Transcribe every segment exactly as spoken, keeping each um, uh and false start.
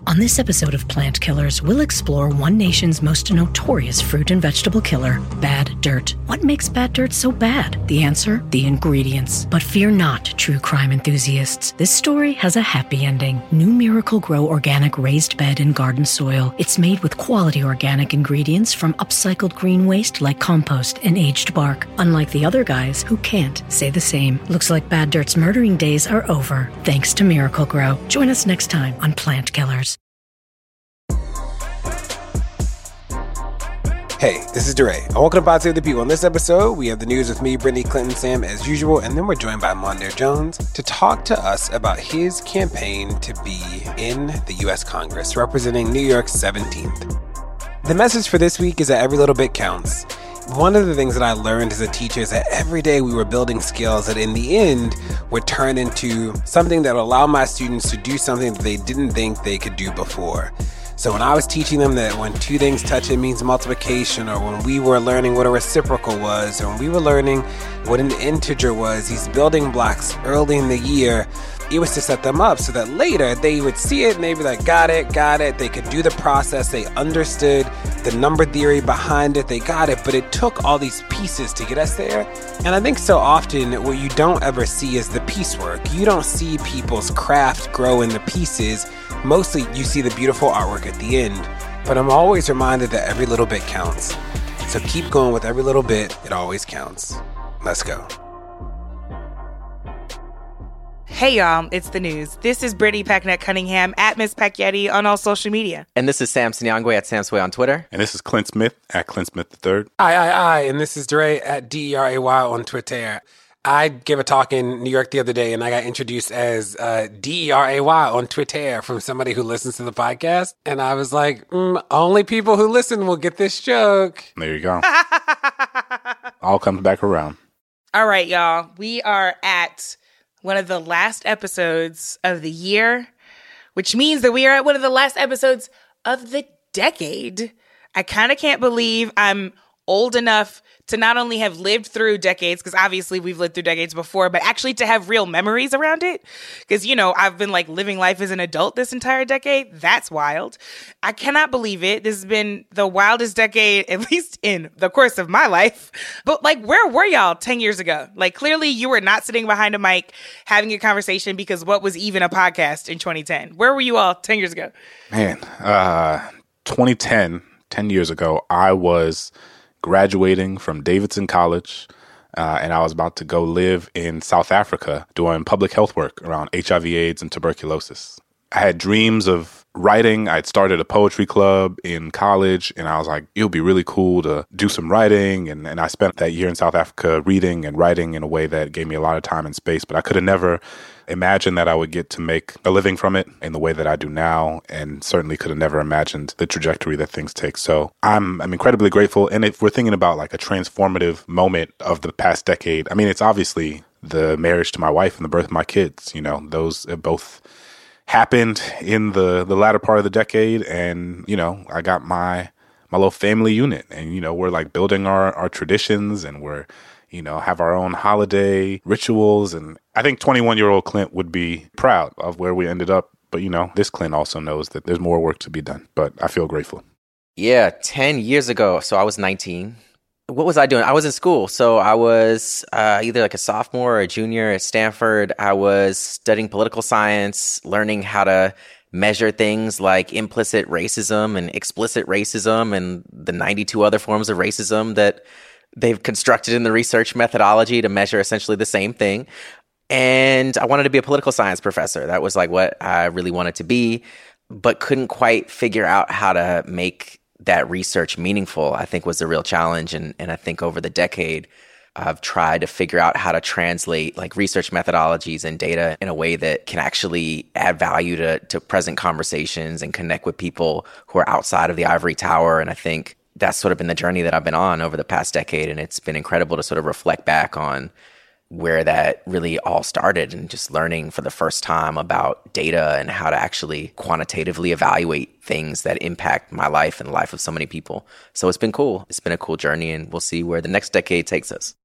On this episode of Plant Killers, we'll explore one nation's most notorious fruit and vegetable killer, bad dirt. What makes bad dirt so bad? The answer? The ingredients. But fear not, true crime enthusiasts. This story has a happy ending. New Miracle-Gro Organic Raised Bed and Garden Soil. It's made with quality organic ingredients from upcycled green waste like compost and aged bark. Unlike the other guys who can't say the same. Looks like bad dirt's murdering days are over, thanks to Miracle-Gro. Join us next time on Plant Killers. Hey, this is DeRay. And welcome to Pod Save the People. In this episode, we have the news with me, Brittany Clinton, Sam, as usual, and then we're joined by Mondaire Jones to talk to us about his campaign to be in the U S Congress, representing New York's seventeenth. The message for this week is that every little bit counts. One of the things that I learned as a teacher is that every day we were building skills that in the end would turn into something that would allow my students to do something that they didn't think they could do before. So when I was teaching them that when two things touch, it means multiplication, or when we were learning what a reciprocal was, or when we were learning what an integer was, these building blocks early in the year, it was to set them up so that later they would see it and they'd be like, got it, got it. They could do the process. They understood the number theory behind it. They got it. But it took all these pieces to get us there. And I think so often what you don't ever see is the piecework. You don't see people's craft grow in the pieces. Mostly you see the beautiful artwork at the end. But I'm always reminded that every little bit counts. So keep going with every little bit. It always counts. Let's go. Hey y'all, it's the news. This is Brittany Pecknett Cunningham at Miss Peckyetti on all social media. And this is Sam Sinyangwe at Sam Sway on Twitter. And this is Clint Smith at Clint Smith the third. Aye, aye, aye. And this is DeRay at D E R A Y on Twitter. I gave a talk in New York the other day and I got introduced as uh, D E R A Y on Twitter from somebody who listens to the podcast. And I was like, mm, only people who listen will get this joke. There you go. All comes back around. All right, y'all. We are at one of the last episodes of the year, which means that we are at one of the last episodes of the decade. I kind of can't believe I'm old enough to not only have lived through decades, because obviously we've lived through decades before, but actually to have real memories around it. Because, you know, I've been like living life as an adult this entire decade. That's wild. I cannot believe it. This has been the wildest decade, at least in the course of my life. But like, where were y'all ten years ago? Like, clearly you were not sitting behind a mic having a conversation, because what was even a podcast in twenty ten? Where were you all ten years ago? Man, uh, twenty ten, ten years ago, I was graduating from Davidson College, uh, and I was about to go live in South Africa doing public health work around H I V AIDS and tuberculosis. I had dreams of writing. I'd started a poetry club in college, and I was like, it would be really cool to do some writing. And, and I spent that year in South Africa reading and writing in a way that gave me a lot of time and space, but I could have never imagined that I would get to make a living from it in the way that I do now, and certainly could have never imagined the trajectory that things take. So I'm I'm incredibly grateful. And if we're thinking about like a transformative moment of the past decade, I mean, it's obviously the marriage to my wife and the birth of my kids. You know, those both happened in the, the latter part of the decade. And, you know, I got my my little family unit, and, you know, we're like building our, our traditions, and we're, you know, have our own holiday rituals. And I think twenty-one-year-old Clint would be proud of where we ended up. But, you know, this Clint also knows that there's more work to be done. But I feel grateful. Yeah, ten years ago. So I was nineteen. What was I doing? I was in school. So I was uh, either like a sophomore or a junior at Stanford. I was studying political science, learning how to measure things like implicit racism and explicit racism and the ninety-two other forms of racism that they've constructed in the research methodology to measure essentially the same thing. And I wanted to be a political science professor. That was like what I really wanted to be, but couldn't quite figure out how to make that research meaningful, I think was the real challenge. And, and I think over the decade, I've tried to figure out how to translate like research methodologies and data in a way that can actually add value to, to present conversations and connect with people who are outside of the ivory tower. And I think that's sort of been the journey that I've been on over the past decade. And it's been incredible to sort of reflect back on where that really all started, and just learning for the first time about data and how to actually quantitatively evaluate things that impact my life and the life of so many people. So it's been cool. It's been a cool journey, and we'll see where the next decade takes us.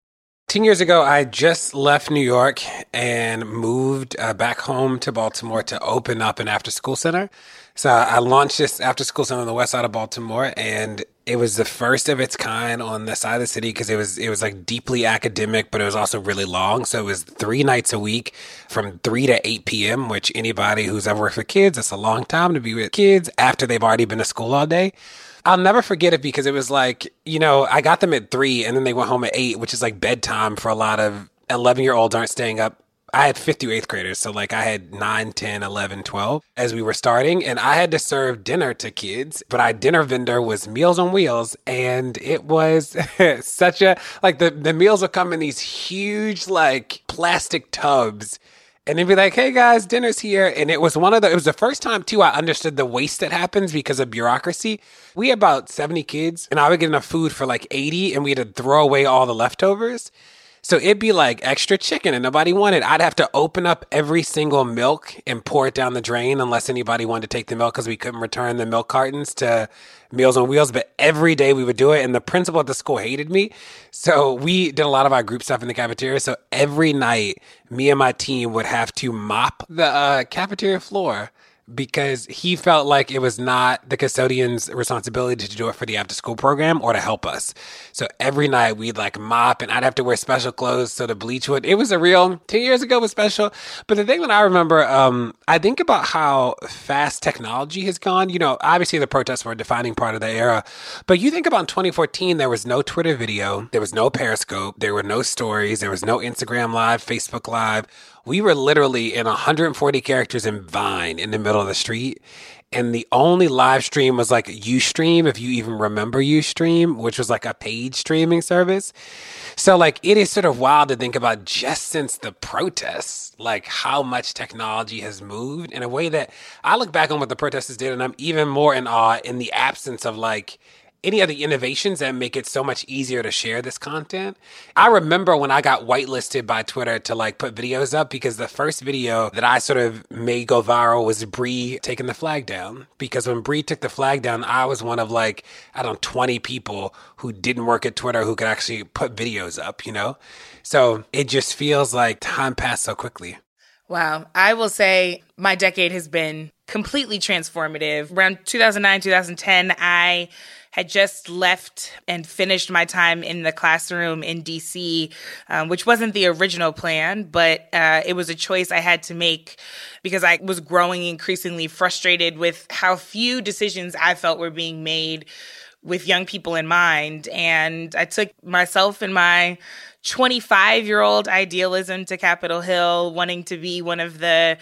ten years ago, I just left New York and moved uh, back home to Baltimore to open up an after-school center. So I launched this after-school center on the west side of Baltimore, and it was the first of its kind on the side of the city because it was it was like deeply academic, but it was also really long. So it was three nights a week from three to eight p.m., which anybody who's ever worked with kids, that's a long time to be with kids after they've already been to school all day. I'll never forget it because it was like, you know, I got them at three and then they went home at eight, which is like bedtime for a lot of eleven-year-olds aren't staying up. I had fifth through eighth graders. So like I had nine, ten, eleven, twelve as we were starting, and I had to serve dinner to kids, but our dinner vendor was Meals on Wheels, and it was such a, like the, the meals would come in these huge like plastic tubs. And they'd be like, hey guys, dinner's here. And it was one of the, it was the first time too I understood the waste that happens because of bureaucracy. We had about seventy kids and I would get enough food for like eighty and we had to throw away all the leftovers. So it'd be like extra chicken and nobody wanted. I'd have to open up every single milk and pour it down the drain unless anybody wanted to take the milk because we couldn't return the milk cartons to Meals on Wheels. But every day we would do it. And the principal at the school hated me. So we did a lot of our group stuff in the cafeteria. So every night, me and my team would have to mop the uh, cafeteria floor because he felt like it was not the custodian's responsibility to do it for the after school program or to help us. So every night we'd like mop and I'd have to wear special clothes so the bleach would, it was a real, ten years ago was special. But the thing that I remember, um, I think about how fast technology has gone. You know, obviously the protests were a defining part of the era, but you think about in twenty fourteen, there was no Twitter video, there was no Periscope, there were no stories, there was no Instagram Live, Facebook Live. We were literally in one hundred forty characters in Vine in the middle of the street. And the only live stream was like Ustream, if you even remember Ustream, which was like a paid streaming service. So like it is sort of wild to think about just since the protests, like how much technology has moved in a way that I look back on what the protesters did and I'm even more in awe in the absence of like any of the innovations that make it so much easier to share this content. I remember when I got whitelisted by Twitter to like put videos up because the first video that I sort of made go viral was Bree taking the flag down. Because when Bree took the flag down, I was one of like, I don't know, twenty people who didn't work at Twitter who could actually put videos up, you know? So it just feels like time passed so quickly. Wow. I will say my decade has been completely transformative. Around two thousand nine, two thousand ten, I had just left and finished my time in the classroom in D C, um, which wasn't the original plan, but uh, it was a choice I had to make because I was growing increasingly frustrated with how few decisions I felt were being made with young people in mind. And I took myself and my twenty-five-year-old idealism to Capitol Hill, wanting to be one of the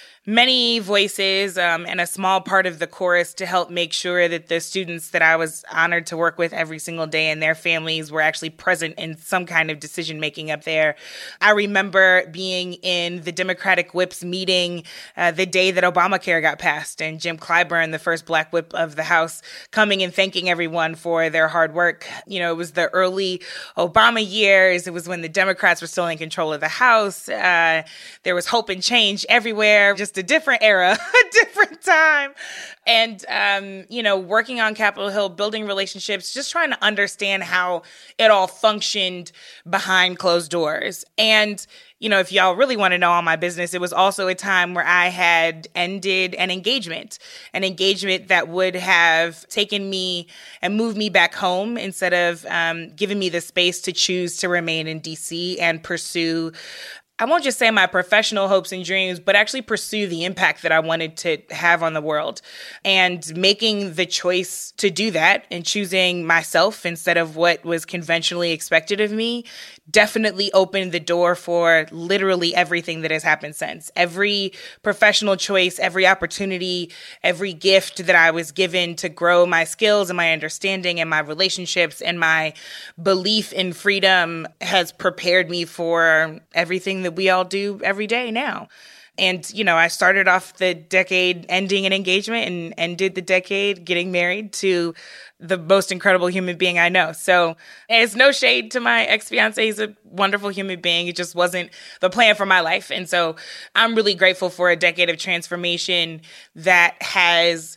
many voices um, and a small part of the chorus to help make sure that the students that I was honored to work with every single day and their families were actually present in some kind of decision making up there. I remember being in the Democratic whips meeting uh, the day that Obamacare got passed, and Jim Clyburn, the first Black whip of the House, coming and thanking everyone for their hard work. You know, it was the early Obama years. It was when the Democrats were still in control of the House. Uh, there was hope and change everywhere. Just a different era, a different time. And, um, you know, working on Capitol Hill, building relationships, just trying to understand how it all functioned behind closed doors. And, you know, if y'all really want to know all my business, it was also a time where I had ended an engagement, an engagement that would have taken me and moved me back home instead of um, giving me the space to choose to remain in D C and pursue, I won't just say my professional hopes and dreams, but actually pursue the impact that I wanted to have on the world. And making the choice to do that and choosing myself instead of what was conventionally expected of me definitely opened the door for literally everything that has happened since. Every professional choice, every opportunity, every gift that I was given to grow my skills and my understanding and my relationships and my belief in freedom has prepared me for everything that we all do every day now. And, you know, I started off the decade ending an engagement and ended the decade getting married to the most incredible human being I know. So it's no shade to my ex-fiance. He's a wonderful human being. It just wasn't the plan for my life. And so I'm really grateful for a decade of transformation that has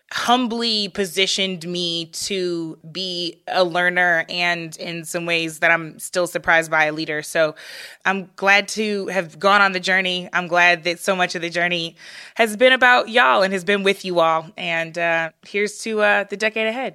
humbly positioned me to be a learner and in some ways that I'm still surprised by a leader. So I'm glad to have gone on the journey. I'm glad that so much of the journey has been about y'all and has been with you all. And uh, here's to uh, the decade ahead.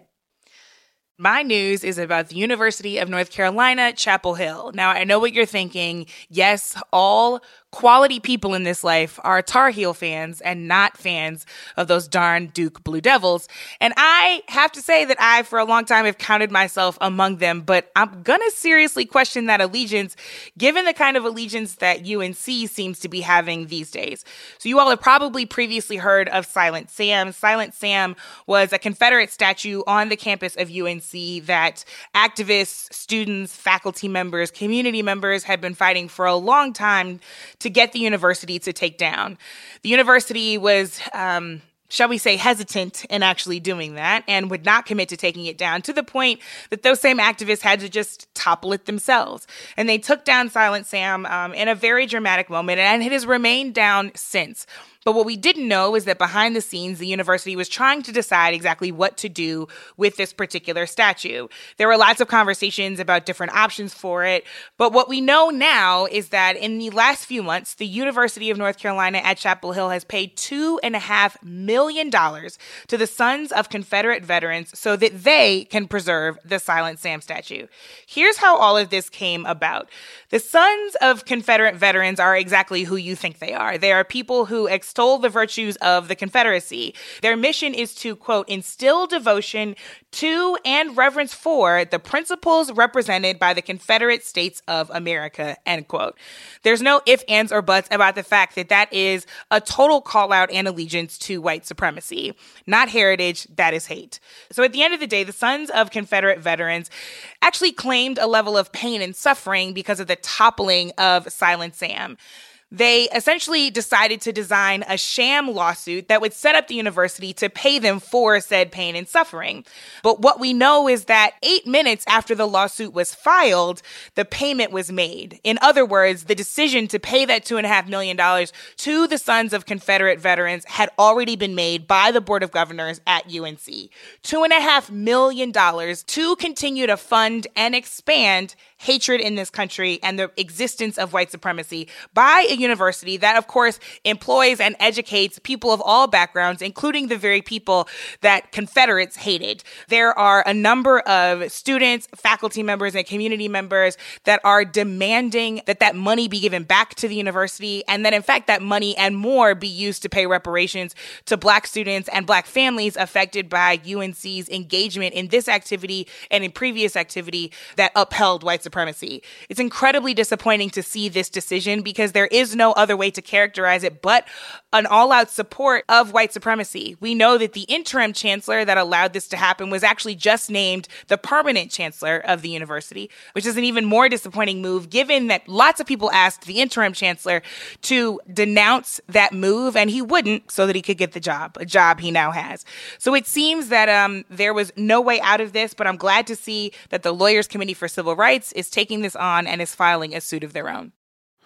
My news is about the University of North Carolina, Chapel Hill. Now, I know what you're thinking. Yes, all quality people in this life are Tar Heel fans and not fans of those darn Duke Blue Devils. And I have to say that I, for a long time, have counted myself among them, but I'm going to seriously question that allegiance, given the kind of allegiance that U N C seems to be having these days. So you all have probably previously heard of Silent Sam. Silent Sam was a Confederate statue on the campus of U N C that activists, students, faculty members, community members had been fighting for a long time to get the university to take down. The university was, um, shall we say, hesitant in actually doing that and would not commit to taking it down, to the point that those same activists had to just topple it themselves. And they took down Silent Sam um, in a very dramatic moment, and it has remained down since. But what we didn't know is that behind the scenes, the university was trying to decide exactly what to do with this particular statue. There were lots of conversations about different options for it. But what we know now is that in the last few months, the University of North Carolina at Chapel Hill has paid two and a half million dollars to the Sons of Confederate Veterans so that they can preserve the Silent Sam statue. Here's how all of this came about. The Sons of Confederate Veterans are exactly who you think they are. They are people who extol the virtues of the Confederacy. Their mission is to, quote, instill devotion to and reverence for the principles represented by the Confederate States of America, end quote. There's no ifs, ands, or buts about the fact that that is a total call out and allegiance to white supremacy. Not heritage, that is hate. So at the end of the day, the Sons of Confederate Veterans actually claimed a level of pain and suffering because of the toppling of Silent Sam. They essentially decided to design a sham lawsuit that would set up the university to pay them for said pain and suffering. But what we know is that eight minutes after the lawsuit was filed, the payment was made. In other words, the decision to pay that two and a half million dollars to the Sons of Confederate Veterans had already been made by the Board of Governors at U N C. Two and a half million dollars to continue to fund and expand hatred in this country and the existence of white supremacy by a university that, of course, employs and educates people of all backgrounds, including the very people that Confederates hated. There are a number of students, faculty members, and community members that are demanding that that money be given back to the university, and that, in fact, that money and more be used to pay reparations to Black students and Black families affected by U N C's engagement in this activity and in previous activity that upheld white supremacy. It's incredibly disappointing to see this decision because there is no other way to characterize it but an all-out support of white supremacy. We know that the interim chancellor that allowed this to happen was actually just named the permanent chancellor of the university, which is an even more disappointing move given that lots of people asked the interim chancellor to denounce that move and he wouldn't so that he could get the job, a job he now has. So it seems that um, there was no way out of this, but I'm glad to see that the Lawyers Committee for Civil Rights is taking this on and is filing a suit of their own.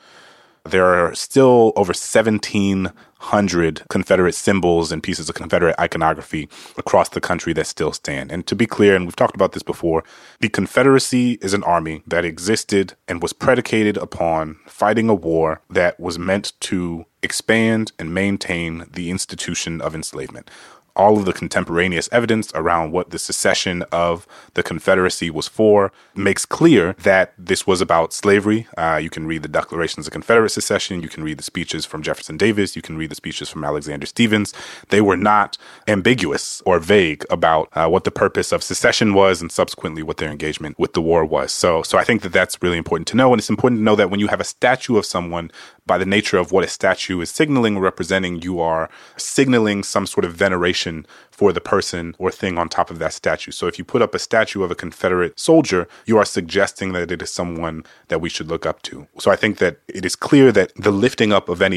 There are still over seventeen hundred Confederate symbols and pieces of Confederate iconography across the country that still stand. And to be clear, and we've talked about this before, the Confederacy is an army that existed and was predicated upon fighting a war that was meant to expand and maintain the institution of enslavement. All of the contemporaneous evidence around what the secession of the Confederacy was for makes clear that this was about slavery. Uh, you can read the Declarations of Confederate Secession. You can read the speeches from Jefferson Davis. You can read the speeches from Alexander Stephens. They were not ambiguous or vague about uh, what the purpose of secession was and subsequently what their engagement with the war was. So, so I think that that's really important to know. And it's important to know that when you have a statue of someone, by the nature of what a statue is signaling or representing, you are signaling some sort of veneration for the person or thing on top of that statue. So if you put up a statue of a Confederate soldier, you are suggesting that it is someone that we should look up to. So I think that it is clear that the lifting up of any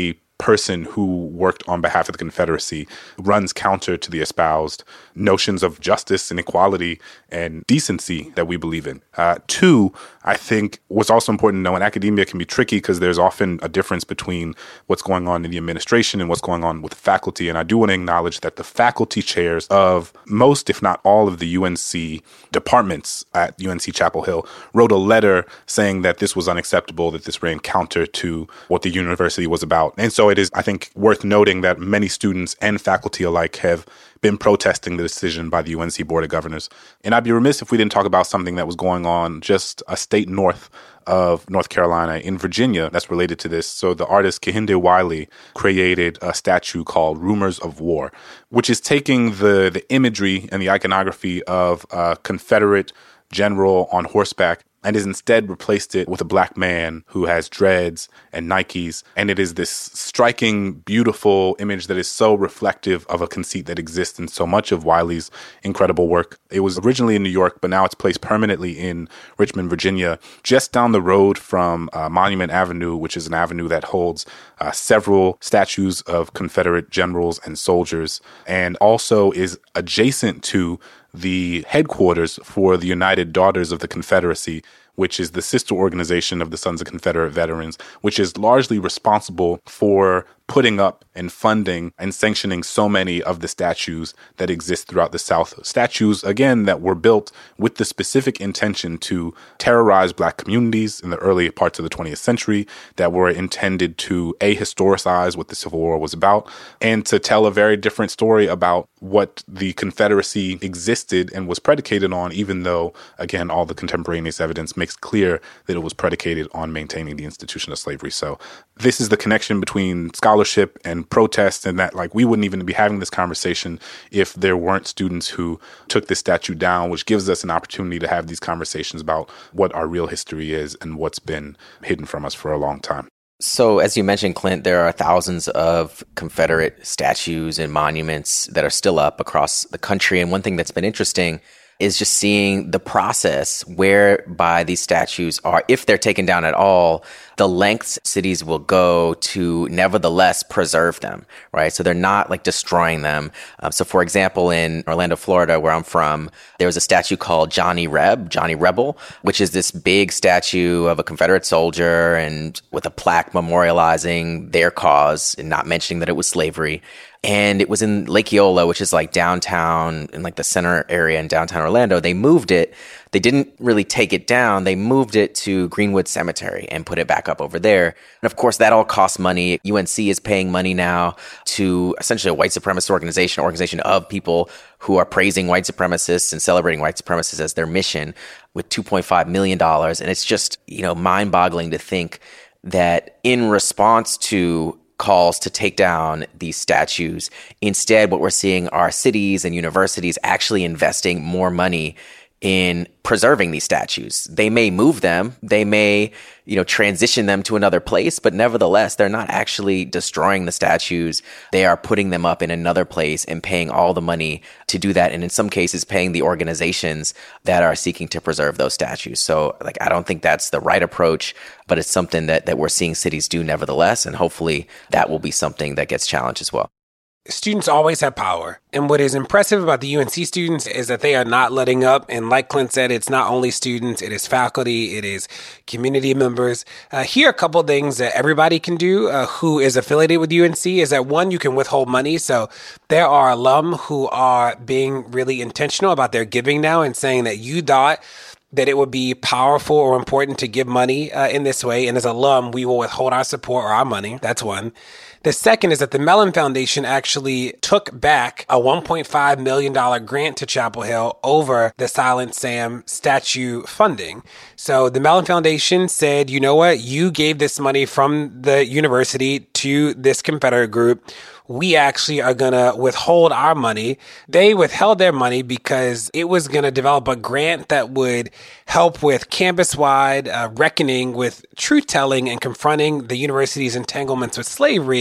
person who worked on behalf of the Confederacy runs counter to the espoused notions of justice and equality and decency that we believe in. Uh, two, I think what's also important to know, in academia can be tricky because there's often a difference between what's going on in the administration and what's going on with faculty. And I do want to acknowledge that the faculty chairs of most, if not all, of the U N C departments at U N C Chapel Hill wrote a letter saying that this was unacceptable, that this ran counter to what the university was about. And so it is, I think, worth noting that many students and faculty alike have been protesting the decision by the U N C Board of Governors. And I'd be remiss if we didn't talk about something that was going on just a state north of North Carolina, in Virginia, that's related to this. So the artist Kehinde Wiley created a statue called Rumors of War, which is taking the, the imagery and the iconography of a Confederate general on horseback and has instead replaced it with a black man who has dreads and Nikes. And it is this striking, beautiful image that is so reflective of a conceit that exists in so much of Wiley's incredible work. It was originally in New York, but now it's placed permanently in Richmond, Virginia, just down the road from uh, Monument Avenue, which is an avenue that holds uh, several statues of Confederate generals and soldiers, and also is adjacent to the headquarters for the United Daughters of the Confederacy, which is the sister organization of the Sons of Confederate Veterans, which is largely responsible for putting up and funding and sanctioning so many of the statues that exist throughout the South. Statues, again, that were built with the specific intention to terrorize Black communities in the early parts of the twentieth century, that were intended to a-historicize what the Civil War was about, and to tell a very different story about what the Confederacy existed and was predicated on, even though, again, all the contemporaneous evidence makes clear that it was predicated on maintaining the institution of slavery. So this is the connection between scholarship and protest, and that, like, we wouldn't even be having this conversation if there weren't students who took this statue down, which gives us an opportunity to have these conversations about what our real history is and what's been hidden from us for a long time. So as you mentioned, Clint, there are thousands of Confederate statues and monuments that are still up across the country. And one thing that's been interesting is just seeing the process whereby these statues are, if they're taken down at all, the lengths cities will go to nevertheless preserve them, right? So they're not like destroying them. Um, so for example, in Orlando, Florida, where I'm from, there was a statue called Johnny Reb, Johnny Rebel, which is this big statue of a Confederate soldier and with a plaque memorializing their cause and not mentioning that it was slavery. And it was in Lake Eola, which is like downtown, in like the center area in downtown Orlando. They moved it. They didn't really take it down. They moved it to Greenwood Cemetery and put it back up over there. And of course, that all costs money. U N C is paying money now to essentially a white supremacist organization, an organization of people who are praising white supremacists and celebrating white supremacists as their mission, with two point five million dollars. And it's just, you know, mind-boggling to think that in response to calls to take down these statues, instead what we're seeing are cities and universities actually investing more money in preserving these statues. They may move them, they may, you know, transition them to another place, but nevertheless, they're not actually destroying the statues. They are putting them up in another place and paying all the money to do that. And in some cases, paying the organizations that are seeking to preserve those statues. So, like, I don't think that's the right approach, but it's something that, that we're seeing cities do nevertheless. And hopefully that will be something that gets challenged as well. Students always have power. And what is impressive about the U N C students is that they are not letting up. And like Clint said, it's not only students, it is faculty, it is community members. Uh, here are a couple of things that everybody can do uh, who is affiliated with U N C is that, one, you can withhold money. So there are alum who are being really intentional about their giving now and saying that you thought that it would be powerful or important to give money uh, in this way. And as alum, we will withhold our support or our money. That's one. The second is that the Mellon Foundation actually took back a one point five million dollars grant to Chapel Hill over the Silent Sam statue funding. So the Mellon Foundation said, you know what, you gave this money from the university to this Confederate group. We actually are going to withhold our money. They withheld their money because it was going to develop a grant that would help with campus-wide uh, reckoning with truth-telling and confronting the university's entanglements with slavery.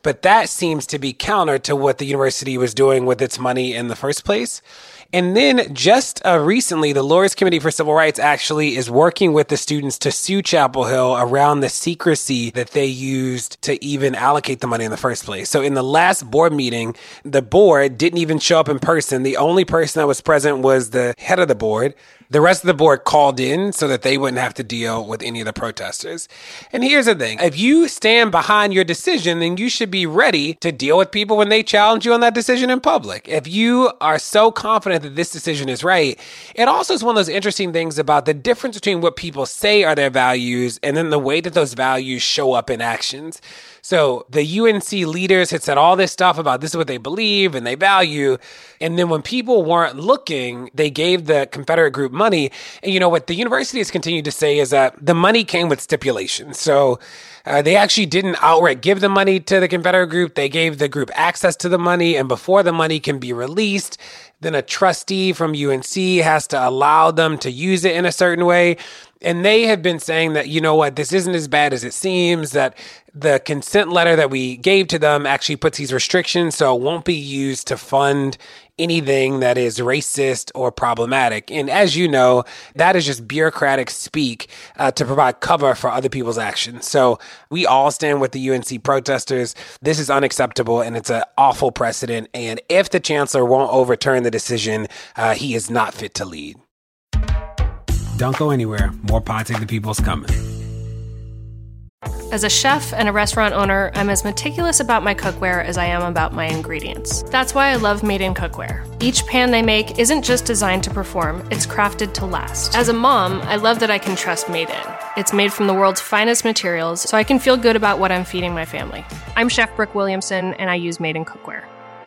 But that seems to be counter to what the university was doing with its money in the first place. And then just uh, recently, the Lawyers Committee for Civil Rights actually is working with the students to sue Chapel Hill around the secrecy that they used to even allocate the money in the first place. So in the last board meeting, the board didn't even show up in person. The only person that was present was the head of the board. The rest of the board called in so that they wouldn't have to deal with any of the protesters. And here's the thing. If you stand behind your decision, then you should be ready to deal with people when they challenge you on that decision in public. If you are so confident that this decision is right, it also is one of those interesting things about the difference between what people say are their values and then the way that those values show up in actions. So the U N C leaders had said all this stuff about this is what they believe and they value. And then when people weren't looking, they gave the Confederate group money. And you know what the university has continued to say is that the money came with stipulations. So uh, they actually didn't outright give the money to the Confederate group. They gave the group access to the money. And before the money can be released, then a trustee from U N C has to allow them to use it in a certain way. And they have been saying that, you know what, this isn't as bad as it seems, that the consent letter that we gave to them actually puts these restrictions, so it won't be used to fund anything that is racist or problematic. And as you know, that is just bureaucratic speak uh, to provide cover for other people's actions. So we all stand with the U N C protesters. This is unacceptable and it's an awful precedent. And if the chancellor won't overturn the decision, uh, he is not fit to lead. Don't go anywhere. More Pod Save the People's coming. As a chef and a restaurant owner, I'm as meticulous about my cookware as I am about my ingredients. That's why I love Made in Cookware. Each pan they make isn't just designed to perform, it's crafted to last. As a mom, I love that I can trust Made In. It's made from the world's finest materials, so I can feel good about what I'm feeding my family. I'm Chef Brooke Williamson, and I use Made in Cookware.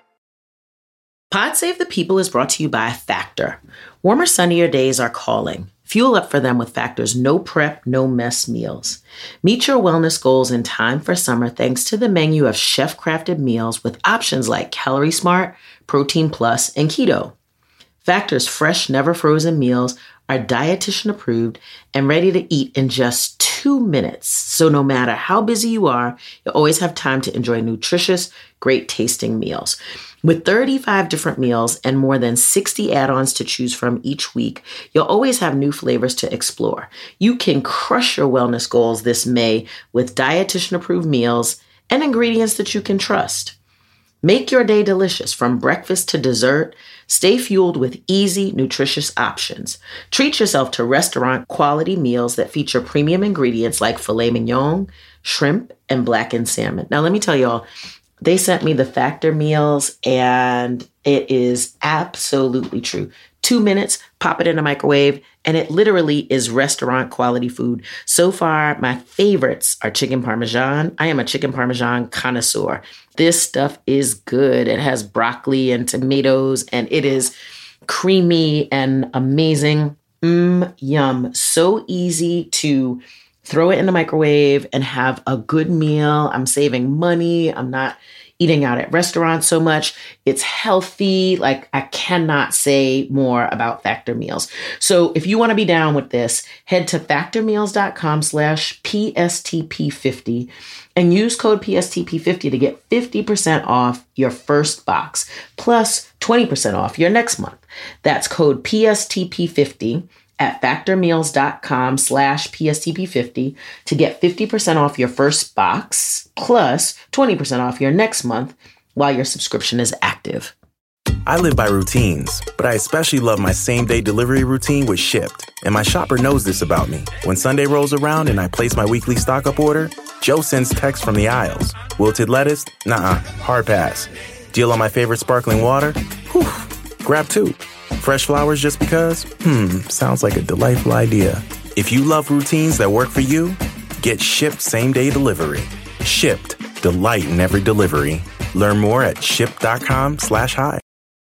Pod Save the People is brought to you by Factor. Warmer, sunnier days are calling. Fuel up for them with Factor's no prep, no mess meals. Meet your wellness goals in time for summer thanks to the menu of chef-crafted meals with options like Calorie Smart, Protein Plus, and Keto. Factor's fresh, never frozen meals are dietitian approved and ready to eat in just two minutes. So no matter how busy you are, you'll always have time to enjoy nutritious, great tasting meals. With thirty-five different meals and more than sixty add-ons to choose from each week, you'll always have new flavors to explore. You can crush your wellness goals this May with dietitian-approved meals and ingredients that you can trust. Make your day delicious from breakfast to dessert. Stay fueled with easy, nutritious options. Treat yourself to restaurant-quality meals that feature premium ingredients like filet mignon, shrimp, and blackened salmon. Now, let me tell y'all, they sent me the Factor meals, and it is absolutely true. Two minutes, pop it in a microwave, and it literally is restaurant quality food. So far, my favorites are chicken parmesan. I am a chicken parmesan connoisseur. This stuff is good. It has broccoli and tomatoes, and it is creamy and amazing. Mmm, yum. So easy to throw it in the microwave and have a good meal. I'm saving money. I'm not eating out at restaurants so much. It's healthy. Like, I cannot say more about Factor meals. So if you want to be down with this, head to factormeals.com slash PSTP50 and use code P S T P fifty to get fifty percent off your first box, plus twenty percent off your next month. That's code P S T P fifty at factormeals.com slash PSTP50 to get fifty percent off your first box, plus twenty percent off your next month while your subscription is active. I live by routines, but I especially love my same-day delivery routine with Shipt. And my shopper knows this about me. When Sunday rolls around and I place my weekly stock-up order, Joe sends texts from the aisles. Wilted lettuce? Nuh-uh, hard pass. Deal on my favorite sparkling water? Whew, grab two. Fresh flowers just because? Hmm, sounds like a delightful idea. If you love routines that work for you, get Shipt same-day delivery. Shipt, delight in every delivery. Learn more at shipt.com slash hi.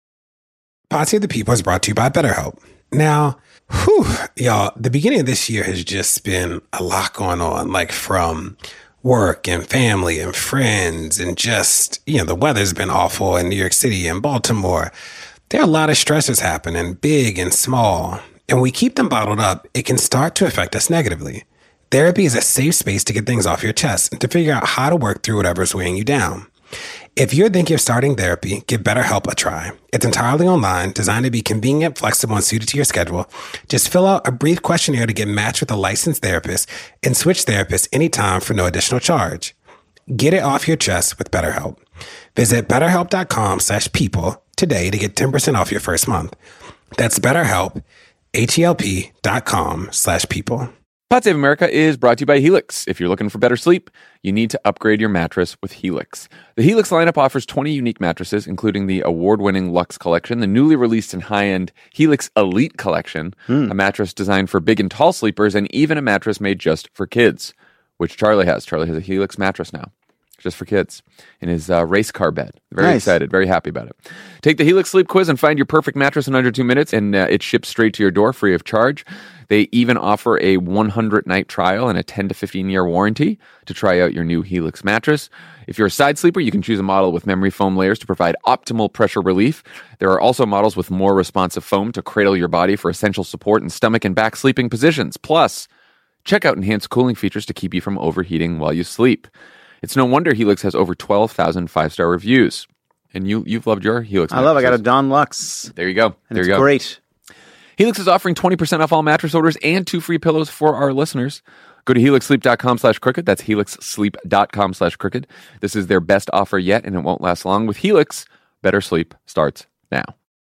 Pod Save the People is brought to you by BetterHelp. Now, whew, y'all, the beginning of this year has just been a lot going on, like from work and family and friends and just, you know, the weather's been awful in New York City and Baltimore. There are a lot of stressors happening, big and small, and when we keep them bottled up, it can start to affect us negatively. Therapy is a safe space to get things off your chest and to figure out how to work through whatever's weighing you down. If you're thinking of starting therapy, give BetterHelp a try. It's entirely online, designed to be convenient, flexible, and suited to your schedule. Just fill out a brief questionnaire to get matched with a licensed therapist and switch therapists anytime for no additional charge. Get it off your chest with BetterHelp. Visit betterhelp.com slash people today to get ten percent off your first month. That's BetterHelp, H-E-L-P dot com slash people. Pod Save America is brought to you by Helix. If you're looking for better sleep, you need to upgrade your mattress with Helix. The Helix lineup offers twenty unique mattresses, including the award-winning Luxe Collection, the newly released and high-end Helix Elite Collection, hmm. a mattress designed for big and tall sleepers, and even a mattress made just for kids, which Charlie has. Charlie has a Helix mattress now, just for kids, in his uh, race car bed. Very nice. Excited, very happy about it. Take the Helix Sleep Quiz and find your perfect mattress in under two minutes, and uh, it ships straight to your door free of charge. They even offer a one hundred night trial and a ten to fifteen year warranty to try out your new Helix mattress. If you're a side sleeper, you can choose a model with memory foam layers to provide optimal pressure relief. There are also models with more responsive foam to cradle your body for essential support in stomach and back sleeping positions. Plus, check out enhanced cooling features to keep you from overheating while you sleep. It's no wonder Helix has over twelve thousand five-star reviews. And you, you've loved your Helix I love it. I got a Dawn Luxe. There you go. And there it's you go. Great. Helix is offering twenty percent off all mattress orders and two free pillows for our listeners. Go to helixsleep.com slash crooked. That's helixsleep.com slash crooked. This is their best offer yet, and it won't last long. With Helix, better sleep starts now.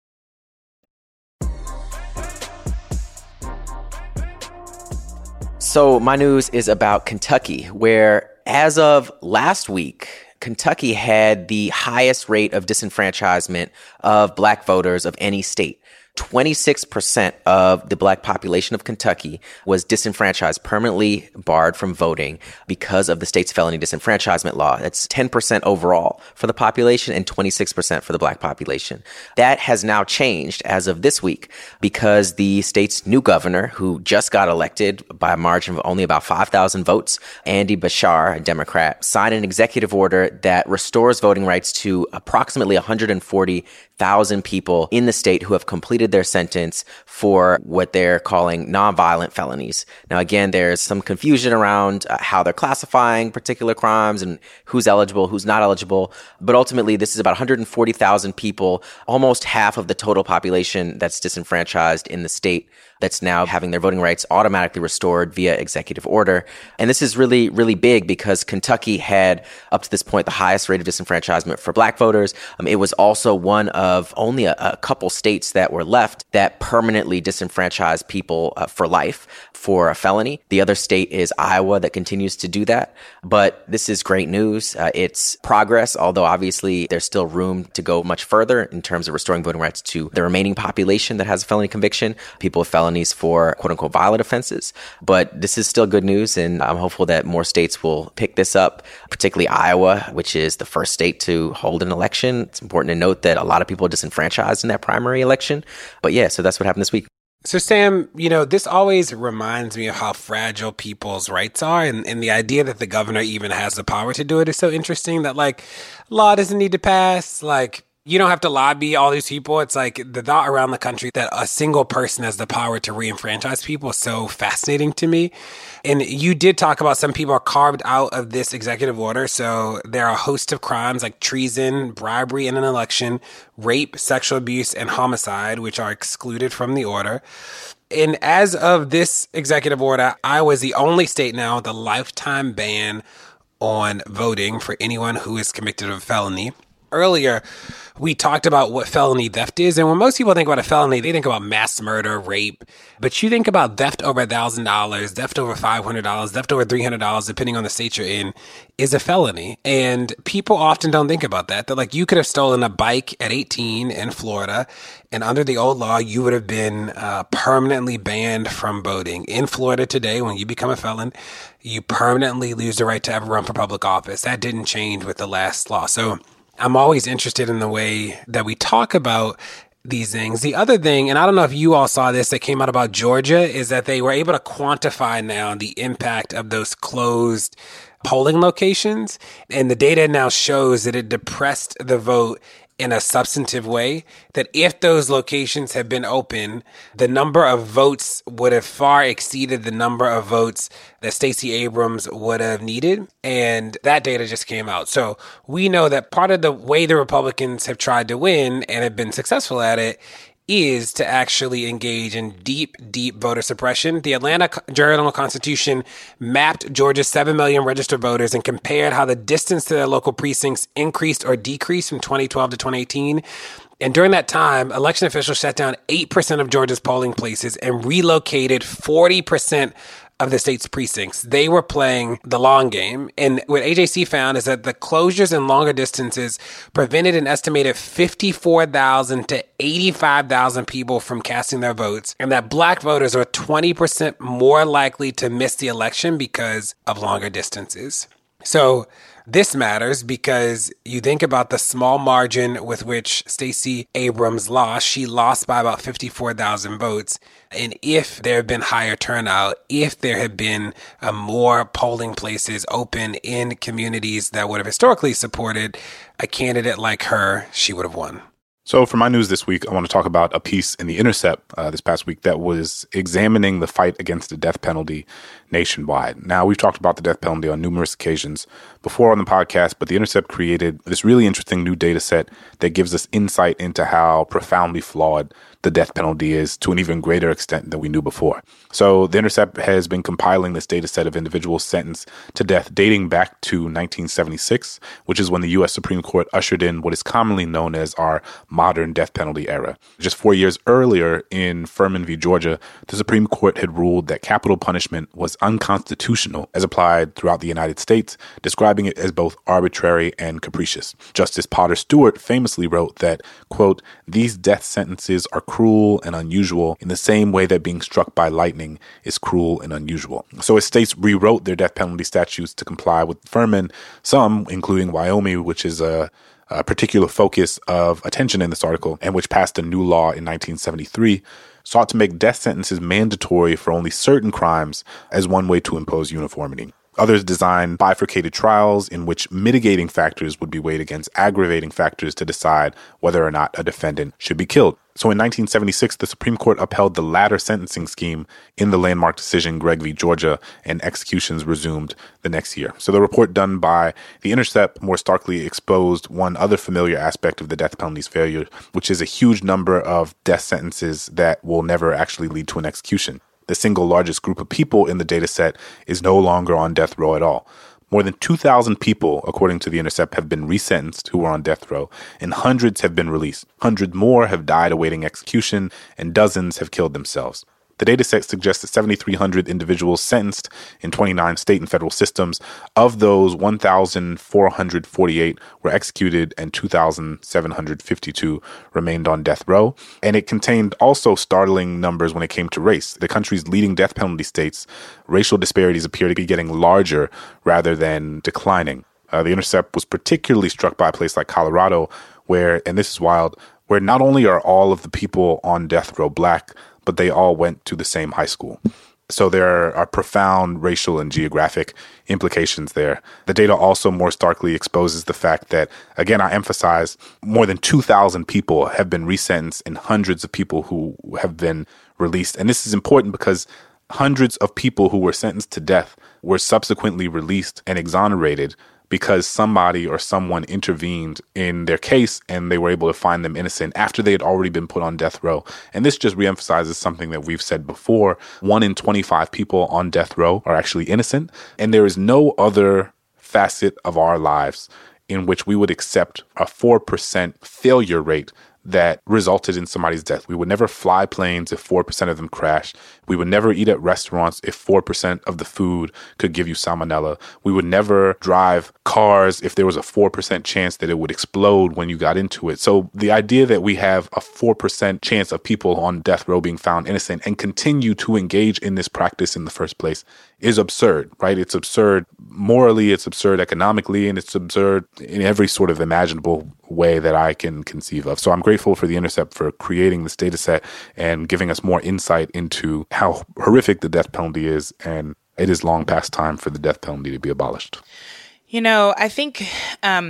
So my news is about Kentucky, where as of last week, Kentucky had the highest rate of disenfranchisement of black voters of any state. twenty-six percent of the black population of Kentucky was disenfranchised, permanently barred from voting because of the state's felony disenfranchisement law. That's ten percent overall for the population and twenty-six percent for the black population. That has now changed as of this week because the state's new governor, who just got elected by a margin of only about five thousand votes, Andy Bashar, a Democrat, signed an executive order that restores voting rights to approximately one hundred forty thousand people in the state who have completed their sentence for what they're calling nonviolent felonies. Now, again, there's some confusion around uh, how they're classifying particular crimes and who's eligible, who's not eligible. But ultimately, this is about one hundred forty thousand people, almost half of the total population that's disenfranchised in the state, that's now having their voting rights automatically restored via executive order. And this is really, really big because Kentucky had, up to this point, the highest rate of disenfranchisement for black voters. Um, it was also one of only a, a couple states that were left that permanently disenfranchised people uh, for life for a felony. The other state is Iowa that continues to do that. But this is great news. Uh, it's progress, although obviously there's still room to go much further in terms of restoring voting rights to the remaining population that has a felony conviction, people with felonies for quote-unquote violent offenses. But this is still good news, and I'm hopeful that more states will pick this up, particularly Iowa, which is the first state to hold an election. It's important to note that a lot of people are disenfranchised in that primary election. But yeah, so that's what happened this week. So, Sam, you know, this always reminds me of how fragile people's rights are. And, and the idea that the governor even has the power to do it is so interesting that, like, law doesn't need to pass. Like, you don't have to lobby all these people. It's like the thought around the country that a single person has the power to re-enfranchise people is so fascinating to me. And you did talk about some people are carved out of this executive order. So there are a host of crimes like treason, bribery in an election, rape, sexual abuse, and homicide, which are excluded from the order. And as of this executive order, Iowa is the only state now with a lifetime ban on voting for anyone who is convicted of a felony. Earlier, we talked about what felony theft is. And when most people think about a felony, they think about mass murder, rape. But you think about theft over one thousand dollars, theft over five hundred dollars, theft over three hundred dollars, depending on the state you're in, is a felony. And people often don't think about that. They're like, you could have stolen a bike at eighteen in Florida, and under the old law, you would have been uh, permanently banned from voting. In Florida today, when you become a felon, you permanently lose the right to ever run for public office. That didn't change with the last law. So I'm always interested in the way that we talk about these things. The other thing, and I don't know if you all saw this, that came out about Georgia, is that they were able to quantify now the impact of those closed polling locations. And the data now shows that it depressed the vote in a substantive way, that if those locations had been open, the number of votes would have far exceeded the number of votes that Stacey Abrams would have needed. And that data just came out. So we know that part of the way the Republicans have tried to win and have been successful at it is to actually engage in deep, deep voter suppression. The Atlanta Journal-Constitution mapped Georgia's seven million registered voters and compared how the distance to their local precincts increased or decreased from twenty twelve to twenty eighteen. And during that time, election officials shut down eight percent of Georgia's polling places and relocated forty percent of the state's precincts. They were playing the long game. And what A J C found is that the closures and longer distances prevented an estimated fifty-four thousand to eighty-five thousand people from casting their votes, and that black voters are twenty percent more likely to miss the election because of longer distances. So this matters because you think about the small margin with which Stacey Abrams lost. She lost by about fifty-four thousand votes. And if there had been higher turnout, if there had been uh, more polling places open in communities that would have historically supported a candidate like her, she would have won. So for my news this week, I want to talk about a piece in The Intercept uh, this past week that was examining the fight against the death penalty nationwide. Now, we've talked about the death penalty on numerous occasions before on the podcast, but The Intercept created this really interesting new data set that gives us insight into how profoundly flawed the death penalty is to an even greater extent than we knew before. So The Intercept has been compiling this data set of individuals sentenced to death dating back to nineteen seventy-six, which is when the U S Supreme Court ushered in what is commonly known as our modern death penalty era. Just four years earlier in Furman v. Georgia, the Supreme Court had ruled that capital punishment was unconstitutional as applied throughout the United States, describing it as both arbitrary and capricious. Justice Potter Stewart famously wrote that, quote, "These death sentences are cruel and unusual in the same way that being struck by lightning is cruel and unusual." So as states rewrote their death penalty statutes to comply with Furman, some, including Wyoming, which is a a particular focus of attention in this article, and which passed a new law in nineteen seventy-three, sought to make death sentences mandatory for only certain crimes as one way to impose uniformity. Others designed bifurcated trials in which mitigating factors would be weighed against aggravating factors to decide whether or not a defendant should be killed. So in nineteen seventy-six, the Supreme Court upheld the latter sentencing scheme in the landmark decision Gregg v. Georgia, and executions resumed the next year. So the report done by The Intercept more starkly exposed one other familiar aspect of the death penalty's failure, which is a huge number of death sentences that will never actually lead to an execution. The single largest group of people in the data set is no longer on death row at all. More than two thousand people, according to The Intercept, have been resentenced who were on death row, and hundreds have been released. Hundreds more have died awaiting execution, and dozens have killed themselves. The data set suggests that seven thousand three hundred individuals sentenced in twenty-nine state and federal systems. Of those, one thousand four hundred forty-eight were executed and two thousand seven hundred fifty-two remained on death row. And it contained also startling numbers when it came to race. The country's leading death penalty states, racial disparities appear to be getting larger rather than declining. Uh, the Intercept was particularly struck by a place like Colorado where, and this is wild, where not only are all of the people on death row black, but they all went to the same high school. So there are profound racial and geographic implications there. The data also more starkly exposes the fact that, again, I emphasize, more than two thousand people have been resentenced and hundreds of people who have been released. And this is important because hundreds of people who were sentenced to death were subsequently released and exonerated because somebody or someone intervened in their case and they were able to find them innocent after they had already been put on death row. And this just reemphasizes something that we've said before. One in twenty-five people on death row are actually innocent. And there is no other facet of our lives in which we would accept a four percent failure rate that resulted in somebody's death. We would never fly planes if four percent of them crashed. We would never eat at restaurants if four percent of the food could give you salmonella. We would never drive cars if there was a four percent chance that it would explode when you got into it. So the idea that we have a four percent chance of people on death row being found innocent and continue to engage in this practice in the first place is absurd, right? It's absurd morally, it's absurd economically, and it's absurd in every sort of imaginable way that I can conceive of. So I'm grateful for The Intercept for creating this data set and giving us more insight into how horrific the death penalty is, and it is long past time for the death penalty to be abolished. You know, I think um,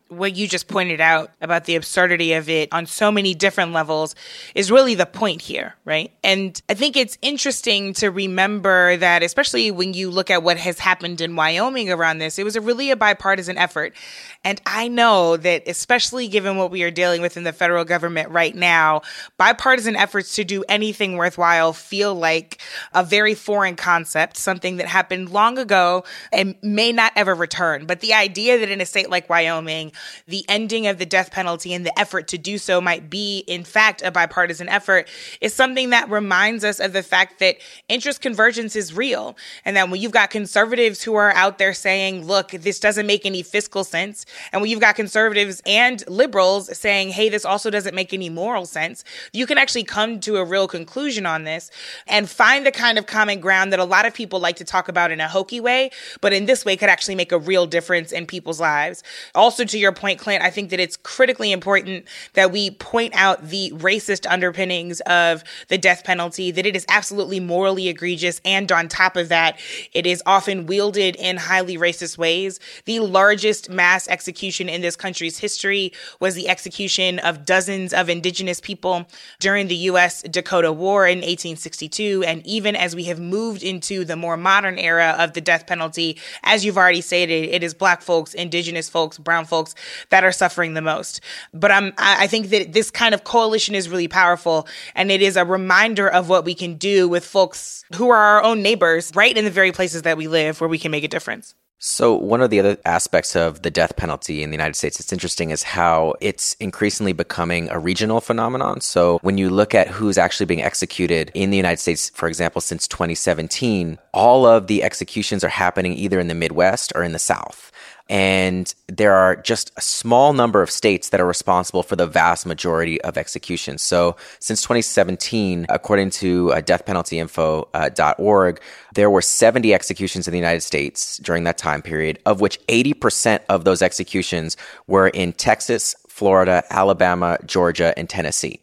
what you just pointed out about the absurdity of it on so many different levels is really the point here, right? And I think it's interesting to remember that, especially when you look at what has happened in Wyoming around this, it was a really a bipartisan effort. And I know that, especially given what we are dealing with in the federal government right now, bipartisan efforts to do anything worthwhile feel like a very foreign concept, something that happened long ago and may not ever return. But the idea that in a state like Wyoming, the ending of the death penalty and the effort to do so might be, in fact, a bipartisan effort is something that reminds us of the fact that interest convergence is real. And that when you've got conservatives who are out there saying, look, this doesn't make any fiscal sense, and when you've got conservatives and liberals saying, hey, this also doesn't make any moral sense, you can actually come to a real conclusion on this and find the kind of common ground that a lot of people like to talk about in a hokey way, but in this way could actually make a real difference in people's lives. Also, to your point, Clint, I think that it's critically important that we point out the racist underpinnings of the death penalty, that it is absolutely morally egregious, and on top of that, it is often wielded in highly racist ways. The largest mass execution in this country's history was the execution of dozens of indigenous people during the U S Dakota War in eighteen sixty-two. And even as we have moved into the more modern era of the death penalty, as you've already stated, it is Black folks, indigenous folks, brown folks that are suffering the most. But I'm, I think that this kind of coalition is really powerful, and it is a reminder of what we can do with folks who are our own neighbors right in the very places that we live where we can make a difference. So one of the other aspects of the death penalty in the United States that's interesting is how it's increasingly becoming a regional phenomenon. So when you look at who's actually being executed in the United States, for example, since twenty seventeen, all of the executions are happening either in the Midwest or in the South. And there are just a small number of states that are responsible for the vast majority of executions. So since twenty seventeen, according to uh, death penalty info dot org, there were seventy executions in the United States during that time period, of which eighty percent of those executions were in Texas, Florida, Alabama, Georgia, and Tennessee.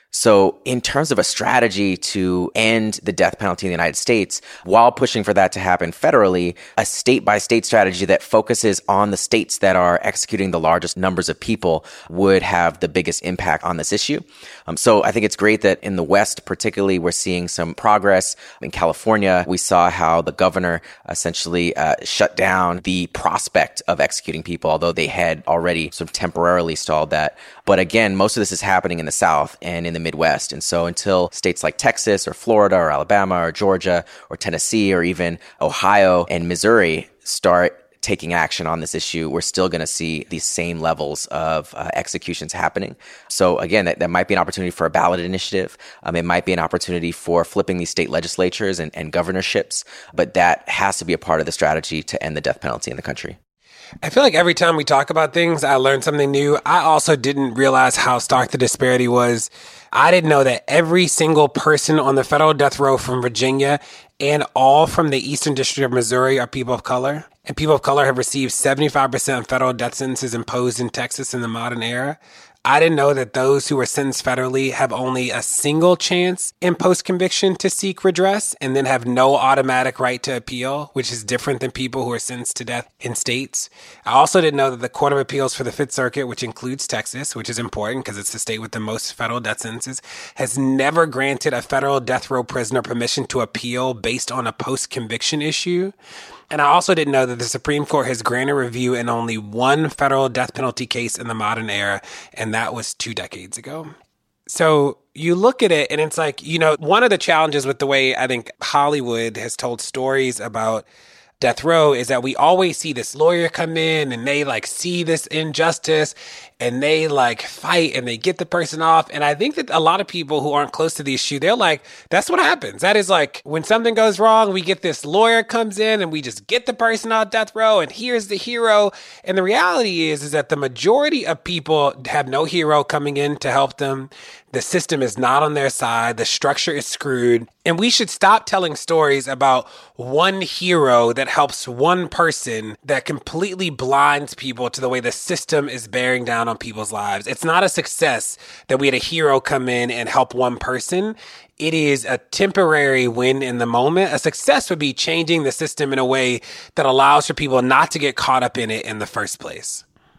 So in terms of a strategy to end the death penalty in the United States, while pushing for that to happen federally, a state-by-state strategy that focuses on the states that are executing the largest numbers of people would have the biggest impact on this issue. Um, so I think it's great that in the West, particularly, we're seeing some progress. In California, we saw how the governor essentially uh, shut down the prospect of executing people, although they had already sort of temporarily stalled that. But again, most of this is happening in the South and in the Midwest. And so until states like Texas or Florida or Alabama or Georgia or Tennessee or even Ohio and Missouri start taking action on this issue, we're still going to see these same levels of uh, executions happening. So again, that, that might be an opportunity for a ballot initiative. Um, it might be an opportunity for flipping these state legislatures and, and governorships, but that has to be a part of the strategy to end the death penalty in the country. I feel like every time we talk about things, I learn something new. I also didn't realize how stark the disparity was. I didn't know that every single person on the federal death row from Virginia and all from the Eastern District of Missouri are people of color. And people of color have received seventy-five percent of federal death sentences imposed in Texas in the modern era. I didn't know that those who were sentenced federally have only a single chance in post-conviction to seek redress and then have no automatic right to appeal, which is different than people who are sentenced to death in states. I also didn't know that the Court of Appeals for the Fifth Circuit, which includes Texas, which is important because it's the state with the most federal death sentences, has never granted a federal death row prisoner permission to appeal based on a post-conviction issue. And I also didn't know that the Supreme Court has granted review in only one federal death penalty case in the modern era, and that was two decades ago. So you look at it and it's like, you know, one of the challenges with the way I think Hollywood has told stories about death row is that we always see this lawyer come in and they like see this injustice and they like fight and they get the person off. And I think that a lot of people who aren't close to the issue, they're like, that's what happens. That is like when something goes wrong, we get this lawyer comes in and we just get the person off death row and here's the hero. And the reality is, is that the majority of people have no hero coming in to help them. The system is not on their side. The structure is screwed. And we should stop telling stories about one hero that helps one person that completely blinds people to the way the system is bearing down on people's lives. It's not a success that we had a hero come in and help one person. It is a temporary win in the moment. A success would be changing the system in a way that allows for people not to get caught up in it in the first place.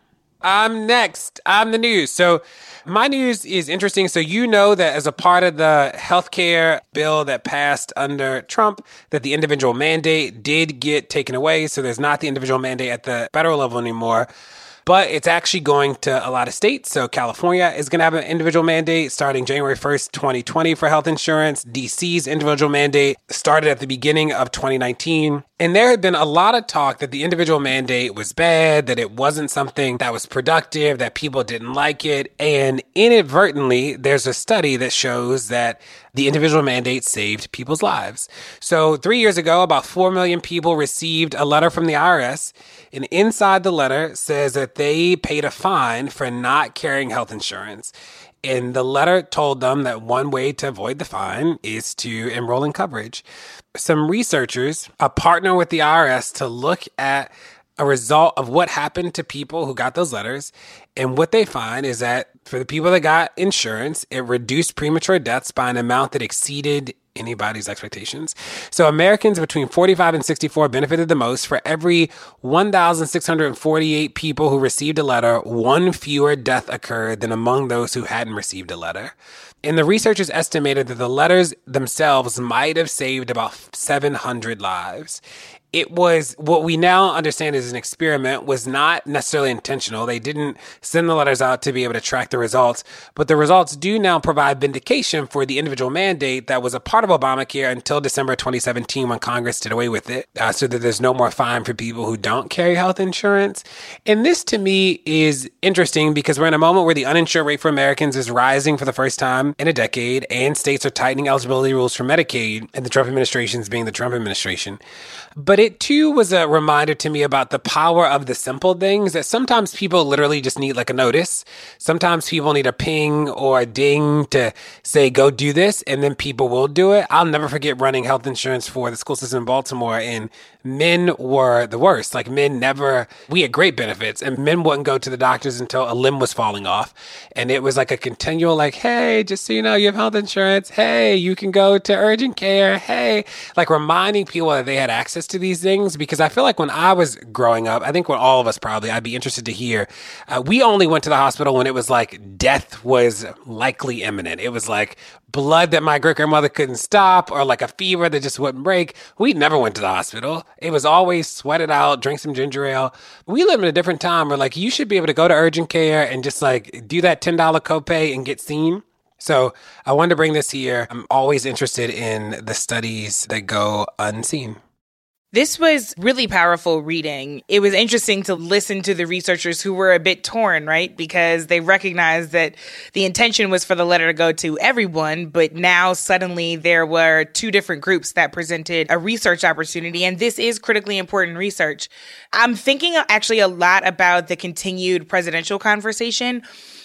I'm next. I'm the news. So my news is interesting. So you know that as a part of the healthcare bill that passed under Trump, that the individual mandate did get taken away. So there's not the individual mandate at the federal level anymore. But it's actually going to a lot of states. So California is going to have an individual mandate starting January first, twenty twenty for health insurance. D C's individual mandate started at the beginning of twenty nineteen. And there had been a lot of talk that the individual mandate was bad, that it wasn't something that was productive, that people didn't like it. And inadvertently, there's a study that shows that the individual mandate saved people's lives. So three years ago, about four million people received a letter from the I R S. And inside the letter says that they paid a fine for not carrying health insurance. And the letter told them that one way to avoid the fine is to enroll in coverage. Some researchers uh, partner with the I R S to look at a result of what happened to people who got those letters. And what they find is that for the people that got insurance, it reduced premature deaths by an amount that exceeded anybody's expectations. So Americans between forty-five and sixty-four benefited the most. For every one thousand six hundred forty-eight people who received a letter, one fewer death occurred than among those who hadn't received a letter. And the researchers estimated that the letters themselves might have saved about seven hundred lives. It was what we now understand is an experiment, was not necessarily intentional. They didn't send the letters out to be able to track the results, but the results do now provide vindication for the individual mandate that was a part of Obamacare until December twenty seventeen when Congress did away with it, uh, so that there's no more fine for people who don't carry health insurance. And this to me is interesting because we're in a moment where the uninsured rate for Americans is rising for the first time in a decade, and states are tightening eligibility rules for Medicaid, and the Trump administration is being the Trump administration. But it too was a reminder to me about the power of the simple things, that sometimes people literally just need like a notice. Sometimes people need a ping or a ding to say, go do this, and then people will do it. I'll never forget running health insurance for the school system in Baltimore, and men were the worst. Like men never, we had great benefits, and men wouldn't go to the doctors until a limb was falling off. And it was like a continual like, hey, just so you know, you have health insurance. Hey, you can go to urgent care. Hey, like reminding people that they had access to these things, because I feel like when I was growing up, I think when all of us probably, I'd be interested to hear, uh, we only went to the hospital when it was like death was likely imminent. It was like blood that my great-grandmother couldn't stop, or like a fever that just wouldn't break. We never went to the hospital. It was always sweat it out, drink some ginger ale. We live in a different time where like you should be able to go to urgent care and just like do that ten dollars copay and get seen. So I wanted to bring this here. I'm always interested in the studies that go unseen. This was really powerful reading. It was interesting to listen to the researchers who were a bit torn, right? Because they recognized that the intention was for the letter to go to everyone, but now suddenly there were two different groups that presented a research opportunity, and this is critically important research. I'm thinking actually a lot about the continued presidential conversation.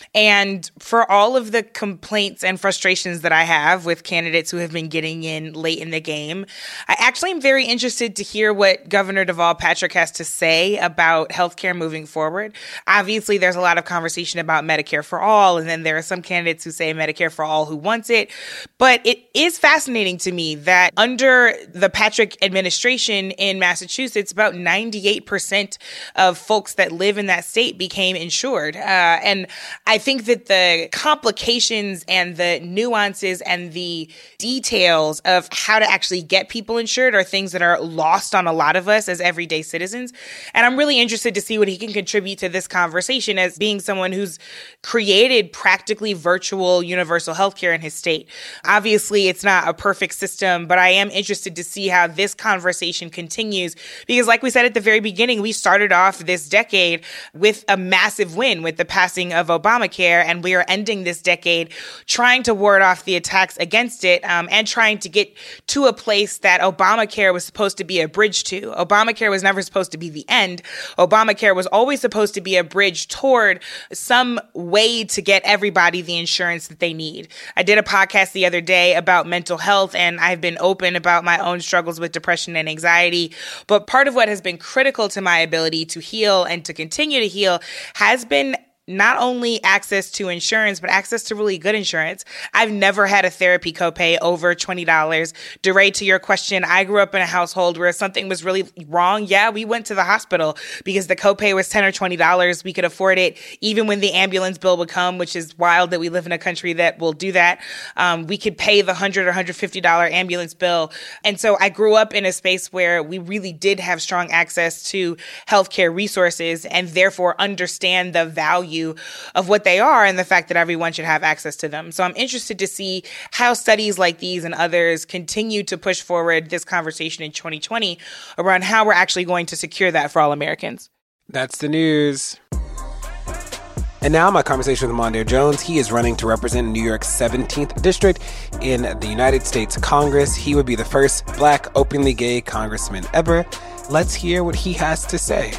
And for all of the complaints and frustrations that I have with candidates who have been getting in late in the game, I actually am very interested to hear what Governor Deval Patrick has to say about healthcare moving forward. Obviously, there's a lot of conversation about Medicare for all, and then there are some candidates who say Medicare for all who wants it. But it is fascinating to me that under the Patrick administration in Massachusetts, about ninety-eight percent of folks that live in that state became insured. Uh, and I I think that the complications and the nuances and the details of how to actually get people insured are things that are lost on a lot of us as everyday citizens. And I'm really interested to see what he can contribute to this conversation as being someone who's created practically virtual universal healthcare in his state. Obviously, it's not a perfect system, but I am interested to see how this conversation continues because like we said at the very beginning, we started off this decade with a massive win with the passing of Obamacare. And we are ending this decade trying to ward off the attacks against it um, and trying to get to a place that Obamacare was supposed to be a bridge to. Obamacare was never supposed to be the end. Obamacare was always supposed to be a bridge toward some way to get everybody the insurance that they need. I did a podcast the other day about mental health, and I've been open about my own struggles with depression and anxiety. But part of what has been critical to my ability to heal and to continue to heal has been not only access to insurance, but access to really good insurance. I've never had a therapy copay over twenty dollars. DeRay, to your question, I grew up in a household where something was really wrong. Yeah, we went to the hospital because the copay was ten or twenty dollars. We could afford it even when the ambulance bill would come, which is wild that we live in a country that will do that. Um, we could pay the one hundred dollars or one hundred fifty dollars ambulance bill. And so I grew up in a space where we really did have strong access to healthcare resources and therefore understand the value of what they are and the fact that everyone should have access to them. So I'm interested to see how studies like these and others continue to push forward this conversation in twenty twenty around how we're actually going to secure that for all Americans. That's the news. And now my conversation with Mondaire Jones. He is running to represent New York's seventeenth District in the United States Congress. He would be the first Black openly gay congressman ever. Let's hear what he has to say.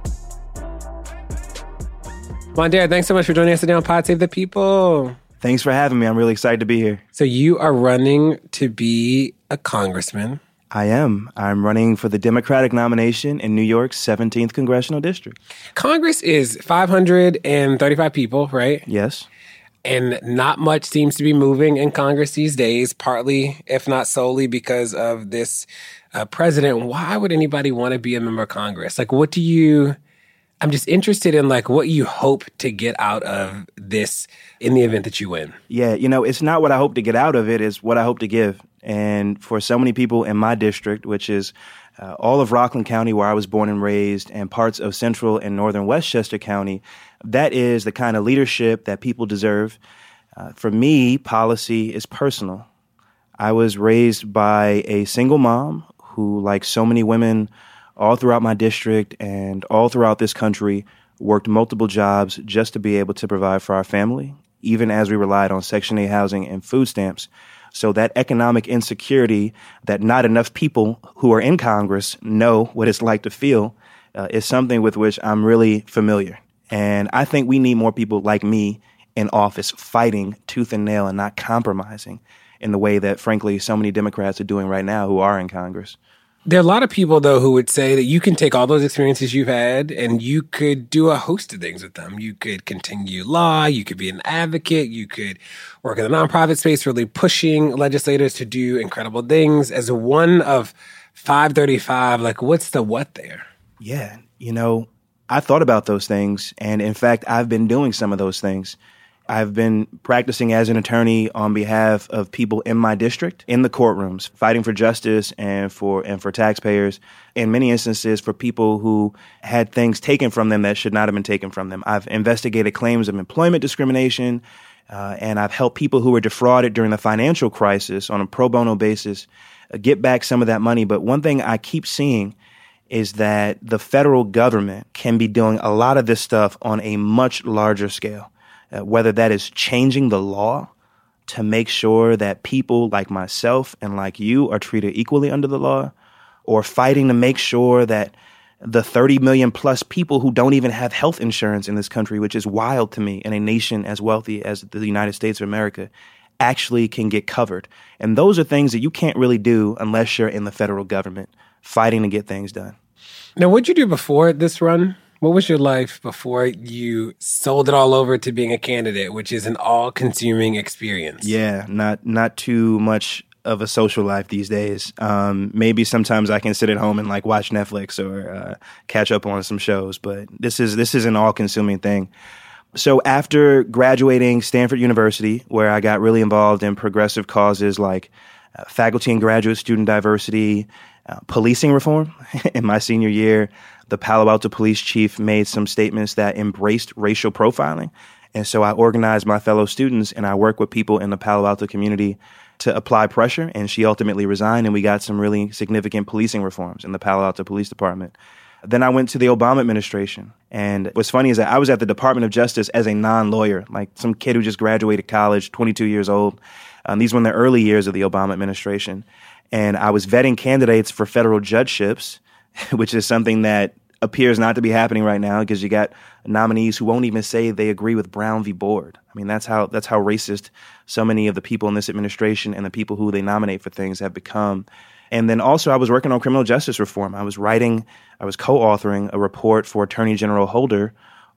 Mondaire, thanks so much for joining us today on Pod Save the People. Thanks for having me. I'm really excited to be here. So you are running to be a congressman. I am. I'm running for the Democratic nomination in New York's seventeenth Congressional District. Congress is five hundred thirty-five people, right? Yes. And not much seems to be moving in Congress these days, partly, if not solely, because of this uh, president. Why would anybody want to be a member of Congress? Like, what do you... I'm just interested in like what you hope to get out of this in the event that you win. Yeah, you know, it's not what I hope to get out of it, it's what I hope to give. And for so many people in my district, which is uh, all of Rockland County where I was born and raised and parts of central and northern Westchester County, that is the kind of leadership that people deserve. Uh, for me, policy is personal. I was raised by a single mom who, like so many women all throughout my district and all throughout this country, worked multiple jobs just to be able to provide for our family, even as we relied on Section eight housing and food stamps. So that economic insecurity that not enough people who are in Congress know what it's like to feel uh, is something with which I'm really familiar. And I think we need more people like me in office fighting tooth and nail and not compromising in the way that, frankly, so many Democrats are doing right now who are in Congress. There are a lot of people, though, who would say that you can take all those experiences you've had and you could do a host of things with them. You could continue law, you could be an advocate, you could work in the nonprofit space, really pushing legislators to do incredible things. As one of five thirty-five, like, what's the what there? Yeah, you know, I thought about those things. And in fact, I've been doing some of those things. I've been practicing as an attorney on behalf of people in my district, in the courtrooms, fighting for justice and for and for taxpayers, in many instances for people who had things taken from them that should not have been taken from them. I've investigated claims of employment discrimination, uh, and I've helped people who were defrauded during the financial crisis on a pro bono basis uh, get back some of that money. But one thing I keep seeing is that the federal government can be doing a lot of this stuff on a much larger scale. Uh, whether that is changing the law to make sure that people like myself and like you are treated equally under the law, or fighting to make sure that the thirty million plus people who don't even have health insurance in this country, which is wild to me in a nation as wealthy as the United States of America, actually can get covered. And those are things that you can't really do unless you're in the federal government fighting to get things done. Now, what'd you do before this run? What was your life before you sold it all over to being a candidate, which is an all-consuming experience? Yeah, not not too much of a social life these days. Um, maybe sometimes I can sit at home and like watch Netflix or uh, catch up on some shows, but this is this is an all-consuming thing. So after graduating Stanford University, where I got really involved in progressive causes like uh, faculty and graduate student diversity, uh, policing reform in my senior year, the Palo Alto police chief made some statements that embraced racial profiling. And so I organized my fellow students and I worked with people in the Palo Alto community to apply pressure. And she ultimately resigned and we got some really significant policing reforms in the Palo Alto Police Department. Then I went to the Obama administration. And what's funny is that I was at the Department of Justice as a non-lawyer, like some kid who just graduated college, twenty-two years old. Um, these were in the early years of the Obama administration. And I was vetting candidates for federal judgeships, which is something that appears not to be happening right now because you got nominees who won't even say they agree with Brown v. Board. I mean, that's how that's how racist so many of the people in this administration and the people who they nominate for things have become. And then also I was working on criminal justice reform. I was writing, I was co-authoring a report for Attorney General Holder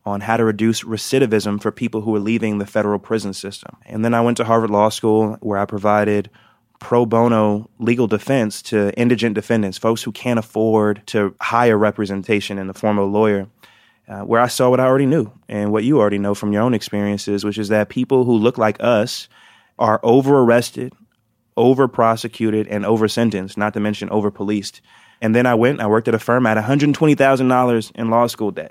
on how to reduce recidivism for people who are leaving the federal prison system. And then I went to Harvard Law School, where I provided pro bono legal defense to indigent defendants, folks who can't afford to hire representation in the form of a lawyer, uh, where I saw what I already knew and what you already know from your own experiences, which is that people who look like us are over-arrested, over-prosecuted, and over-sentenced, not to mention over-policed. And then I went, I worked at a firm at one hundred twenty thousand dollars in law school debt.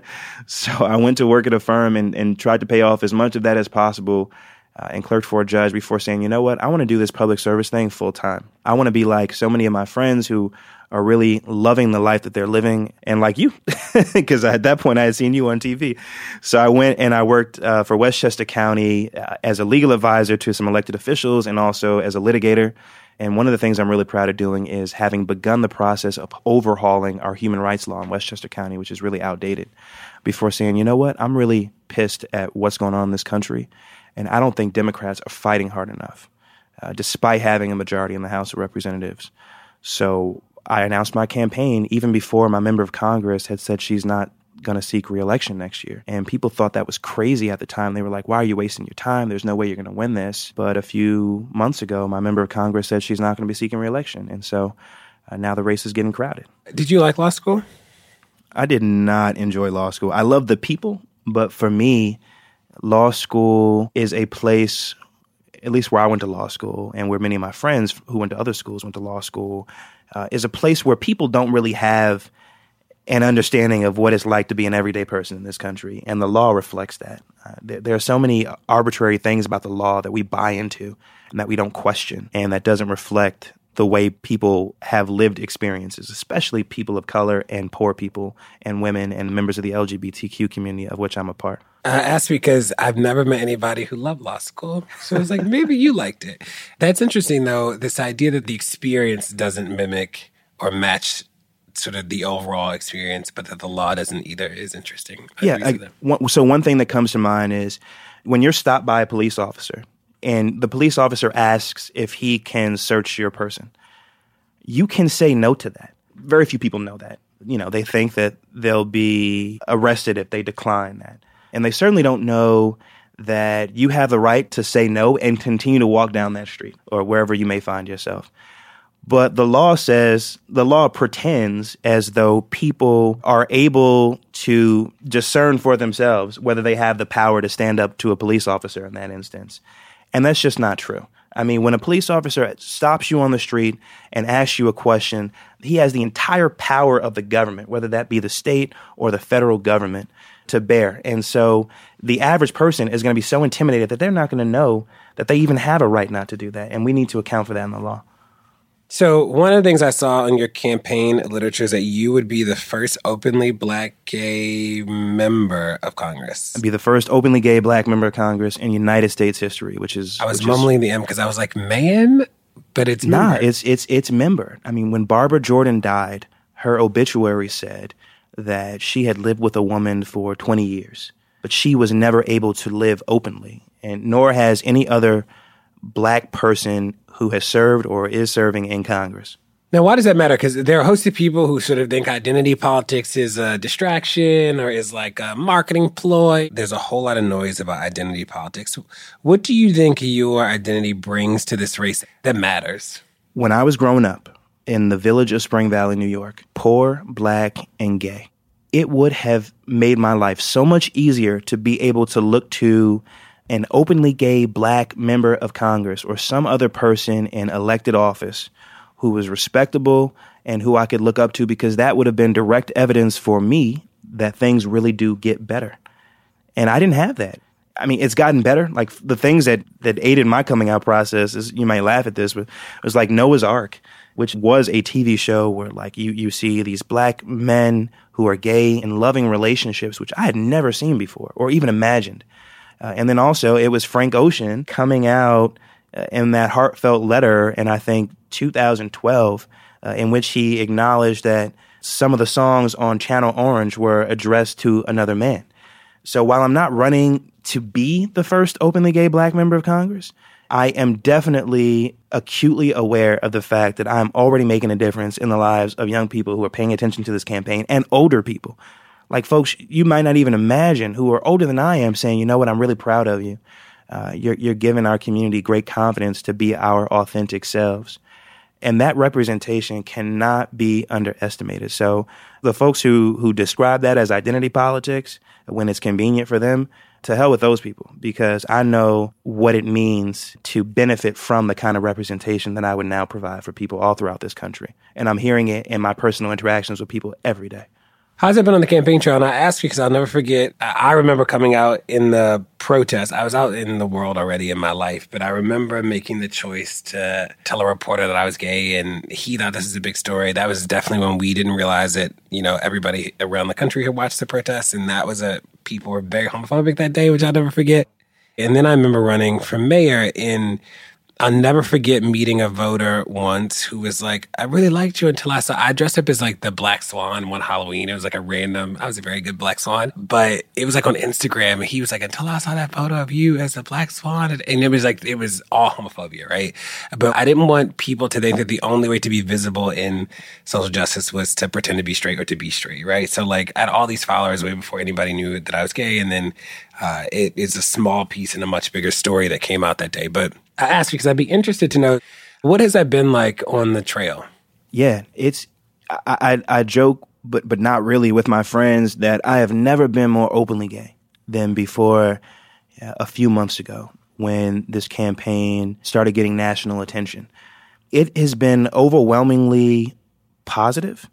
So I went to work at a firm and, and tried to pay off as much of that as possible uh, and clerked for a judge before saying, you know what, I want to do this public service thing full time. I want to be like so many of my friends who are really loving the life that they're living, and like you, because at that point I had seen you on T V. So I went and I worked uh, for Westchester County uh, as a legal advisor to some elected officials and also as a litigator. And one of the things I'm really proud of doing is having begun the process of overhauling our human rights law in Westchester County, which is really outdated, before saying, you know what, I'm really pissed at what's going on in this country, and I don't think Democrats are fighting hard enough, uh, despite having a majority in the House of Representatives. So I announced my campaign even before my member of Congress had said she's not going to seek re-election next year. And people thought that was crazy at the time. They were like, why are you wasting your time? There's no way you're going to win this. But a few months ago, my member of Congress said she's not going to be seeking re-election. And so uh, now the race is getting crowded. Did you like law school? I did not enjoy law school. I love the people, but for me, law school is a place, at least where I went to law school and where many of my friends who went to other schools went to law school, uh, is a place where people don't really have an understanding of what it's like to be an everyday person in this country. And the law reflects that. Uh, there, there are so many arbitrary things about the law that we buy into and that we don't question, and that doesn't reflect the way people have lived experiences, especially people of color and poor people and women and members of the L G B T Q community, of which I'm a part. I asked because I've never met anybody who loved law school. So I was like, maybe you liked it. That's interesting, though, this idea that the experience doesn't mimic or match sort of the overall experience, but that the law doesn't either, is interesting. I yeah. I, one, so one thing that comes to mind is when you're stopped by a police officer and the police officer asks if he can search your person, you can say no to that. Very few people know that. You know, they think that they'll be arrested if they decline that. And they certainly don't know that you have the right to say no and continue to walk down that street or wherever you may find yourself. But the law says, the law pretends as though people are able to discern for themselves whether they have the power to stand up to a police officer in that instance. And that's just not true. I mean, when a police officer stops you on the street and asks you a question, he has the entire power of the government, whether that be the state or the federal government, to bear. And so the average person is going to be so intimidated that they're not going to know that they even have a right not to do that. And we need to account for that in the law. So one of the things I saw in your campaign literature is that you would be the first openly black gay member of Congress. I'd be the first openly gay black member of Congress in United States history, which is... I was mumbling is, the M because I was like, man, but it's Nah, member. it's, it's, it's member. I mean, when Barbara Jordan died, her obituary said that she had lived with a woman for twenty years, but she was never able to live openly, and nor has any other black person who has served or is serving in Congress. Now, why does that matter? Because there are a host of people who sort of think identity politics is a distraction or is like a marketing ploy. There's a whole lot of noise about identity politics. What do you think your identity brings to this race that matters? When I was growing up in the village of Spring Valley, New York, poor, black, and gay, it would have made my life so much easier to be able to look to an openly gay black member of Congress or some other person in elected office who was respectable and who I could look up to, because that would have been direct evidence for me that things really do get better. And I didn't have that. I mean, it's gotten better. Like the things that, that aided my coming out process is, you might laugh at this, but it was like Noah's Ark, which was a T V show where like you, you see these black men who are gay in loving relationships, which I had never seen before or even imagined. Uh, and then also it was Frank Ocean coming out uh, in that heartfelt letter in, I think, two thousand twelve, uh, in which he acknowledged that some of the songs on Channel Orange were addressed to another man. So while I'm not running to be the first openly gay black member of Congress, I am definitely acutely aware of the fact that I'm already making a difference in the lives of young people who are paying attention to this campaign and older people. Like folks you might not even imagine who are older than I am saying, you know what, I'm really proud of you. Uh, you're, you're giving our community great confidence to be our authentic selves. And that representation cannot be underestimated. So the folks who, who describe that as identity politics, when it's convenient for them, to hell with those people, because I know what it means to benefit from the kind of representation that I would now provide for people all throughout this country. And I'm hearing it in my personal interactions with people every day. How's it been on the campaign trail? And I ask you because I'll never forget, I remember coming out in the protest. I was out in the world already in my life, but I remember making the choice to tell a reporter that I was gay, and he thought this is a big story. That was definitely when we didn't realize it. You know, everybody around the country had watched the protests, and that was a, people were very homophobic that day, which I'll never forget. And then I remember running for mayor in, I'll never forget meeting a voter once who was like, I really liked you until I saw, I dressed up as like the Black Swan one Halloween. It was like a random, I was a very good Black Swan, but it was like on Instagram. And he was like, until I saw that photo of you as the Black Swan. And it was like, it was all homophobia, right? But I didn't want people to think that the only way to be visible in social justice was to pretend to be straight or to be straight, right? So like I had all these followers way before anybody knew that I was gay. And then uh, it is a small piece in a much bigger story that came out that day. But I asked because I'd be interested to know, what has that been like on the trail? Yeah, it's, I, I, I joke, but but not really, with my friends that I have never been more openly gay than before uh, a few months ago when this campaign started getting national attention. It has been overwhelmingly positive,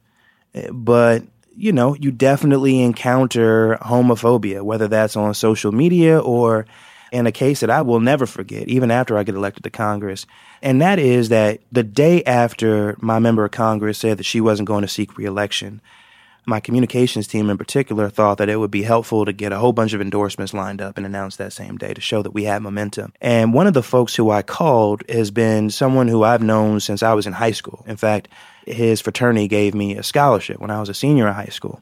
but, you know, you definitely encounter homophobia, whether that's on social media or in a case that I will never forget, even after I get elected to Congress. And that is that the day after my member of Congress said that she wasn't going to seek re-election, my communications team in particular thought that it would be helpful to get a whole bunch of endorsements lined up and announced that same day to show that we had momentum. And one of the folks who I called has been someone who I've known since I was in high school. In fact, his fraternity gave me a scholarship when I was a senior in high school.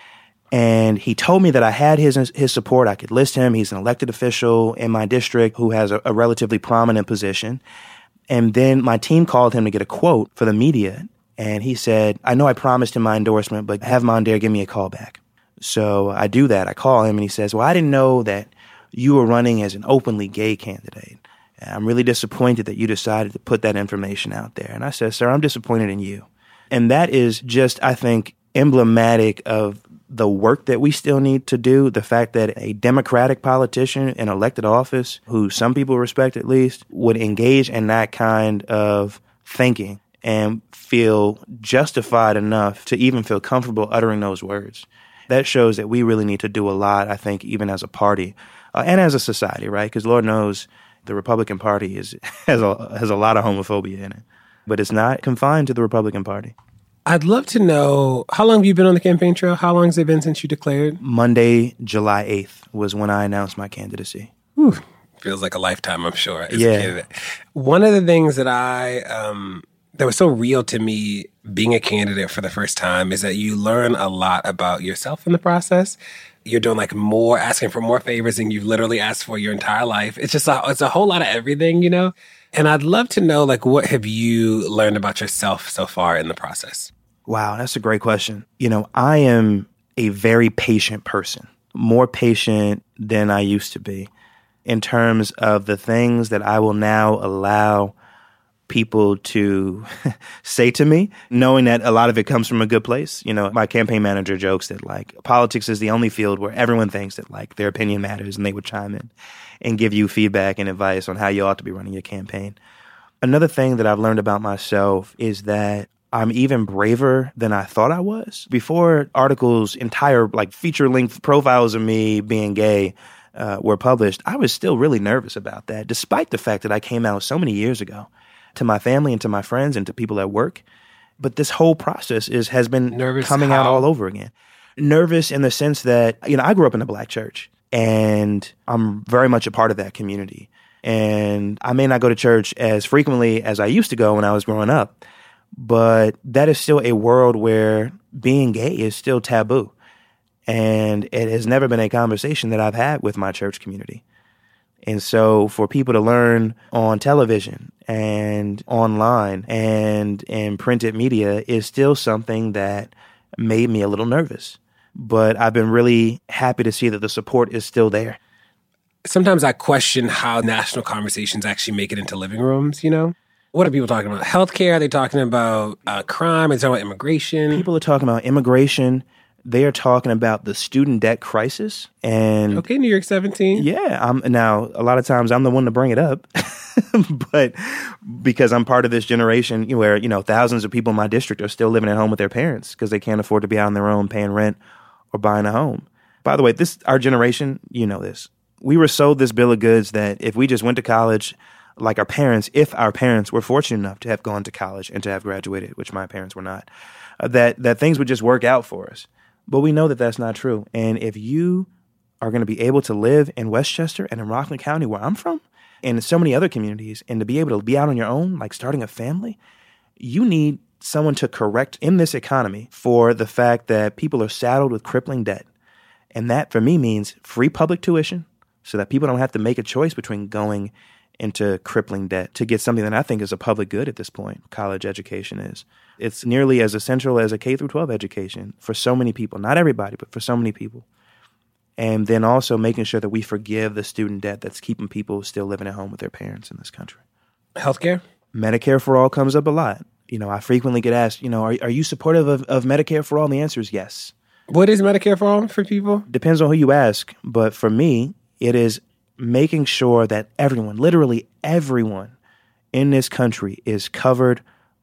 And he told me that I had his his support. I could list him. He's an elected official in my district who has a, a relatively prominent position. And then my team called him to get a quote for the media. And he said, I know I promised him my endorsement, but have Mondaire give me a call back. So I do that. I call him and he says, well, I didn't know that you were running as an openly gay candidate. And I'm really disappointed that you decided to put that information out there. And I said, sir, I'm disappointed in you. And that is just, I think, emblematic of the work that we still need to do, the fact that a Democratic politician in elected office, who some people respect at least, would engage in that kind of thinking and feel justified enough to even feel comfortable uttering those words. That shows that we really need to do a lot, I think, even as a party uh, and as a society, right? Because Lord knows the Republican Party is has a, has a lot of homophobia in it. But it's not confined to the Republican Party. I'd love to know, how long have you been on the campaign trail? How long has it been since you declared? Monday, July eighth was when I announced my candidacy. Whew. Feels like a lifetime, I'm sure, as yeah. a candidate. One of the things that I, um, that was so real to me being a candidate for the first time is that you learn a lot about yourself in the process. You're doing like more, asking for more favors than you've literally asked for your entire life. It's just a, it's a whole lot of everything, you know? And I'd love to know, like, what have you learned about yourself so far in the process? Wow, that's a great question. You know, I am a very patient person, more patient than I used to be in terms of the things that I will now allow people to say to me, knowing that a lot of it comes from a good place. You know, my campaign manager jokes that, like, politics is the only field where everyone thinks that, like, their opinion matters, and they would chime in and give you feedback and advice on how you ought to be running your campaign. Another thing that I've learned about myself is that I'm even braver than I thought I was. Before articles, entire like feature-length profiles of me being gay uh, were published, I was still really nervous about that, despite the fact that I came out so many years ago to my family and to my friends and to people at work. But this whole process is has been nervous coming how? out all over again. Nervous in the sense that, you know, I grew up in a black church, and I'm very much a part of that community. And I may not go to church as frequently as I used to go when I was growing up, but that is still a world where being gay is still taboo. And it has never been a conversation that I've had with my church community. And so for people to learn on television and online and in printed media is still something that made me a little nervous. but I've been really happy to see that the support is still there. Sometimes I question how national conversations actually make it into living rooms, you know? What are people talking about? Healthcare? Are they talking about uh, crime? Are they talking about immigration? People are talking about immigration. They are talking about the student debt crisis. And okay, New York seventeen. Yeah. I'm, now, a lot of times I'm the one to bring it up, but because I'm part of this generation where, you know, thousands of people in my district are still living at home with their parents because they can't afford to be out on their own paying rent or buying a home. By the way, this our generation, you know this. We were sold this bill of goods that if we just went to college like our parents, if our parents were fortunate enough to have gone to college and to have graduated, which my parents were not, uh, that, that things would just work out for us. But we know that that's not true. And if you are going to be able to live in Westchester and in Rockland County, where I'm from, and in so many other communities, and to be able to be out on your own, like starting a family, you need someone to correct in this economy for the fact that people are saddled with crippling debt. And that, for me, means free public tuition so that people don't have to make a choice between going into crippling debt to get something that I think is a public good at this point. College education is. It's nearly as essential as a K through twelve education for so many people. Not everybody, but for so many people. And then also making sure that we forgive the student debt that's keeping people still living at home with their parents in this country. Healthcare? Medicare for all comes up a lot. You know, I frequently get asked, you know, are, are you supportive of, of Medicare for all? And the answer is yes. What is Medicare for all for people? Depends on who you ask. But for me, it is making sure that everyone, literally everyone in this country is covered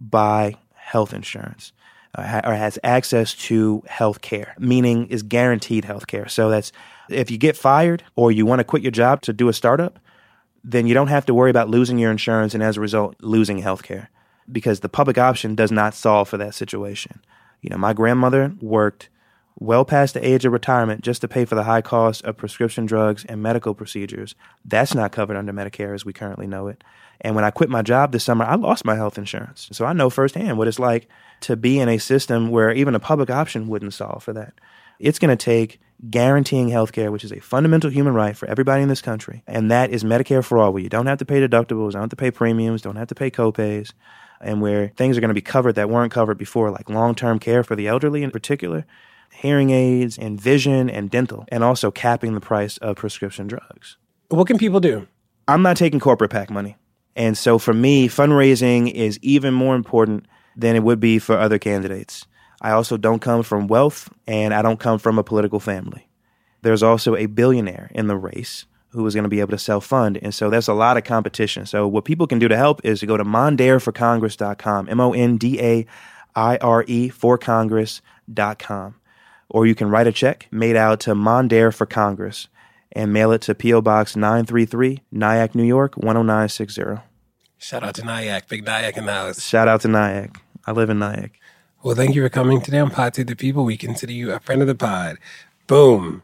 by health insurance uh, ha- or has access to health care, meaning is guaranteed health care. So that's if you get fired or you want to quit your job to do a startup, then you don't have to worry about losing your insurance and as a result, losing health care because the public option does not solve for that situation. You know, my grandmother worked well past the age of retirement just to pay for the high cost of prescription drugs and medical procedures. That's not covered under Medicare as we currently know it. And when I quit my job this summer, I lost my health insurance. So I know firsthand what it's like to be in a system where even a public option wouldn't solve for that. It's going to take guaranteeing health care, which is a fundamental human right for everybody in this country. And that is Medicare for all, where you don't have to pay deductibles, don't have to pay premiums, don't have to pay copays, and where things are going to be covered that weren't covered before, like long-term care for the elderly in particular, hearing aids and vision and dental, and also capping the price of prescription drugs. What can people do? I'm not taking corporate PAC money. And so for me, fundraising is even more important than it would be for other candidates. I also don't come from wealth, and I don't come from a political family. There's also a billionaire in the race who is going to be able to self-fund, and so there's a lot of competition. So what people can do to help is to go to mondare for congress dot com, M O N D A I R E for congress dot com. Or you can write a check made out to Mondare for Congress and mail it to P O Box nine three three, Nyack, New York, one oh nine six zero. Shout out to Nyack. Big Nyack in the house. Shout out to Nyack. I live in Nyack. Well, thank you for coming today on Pod Save the People. We consider you a friend of the pod. Boom.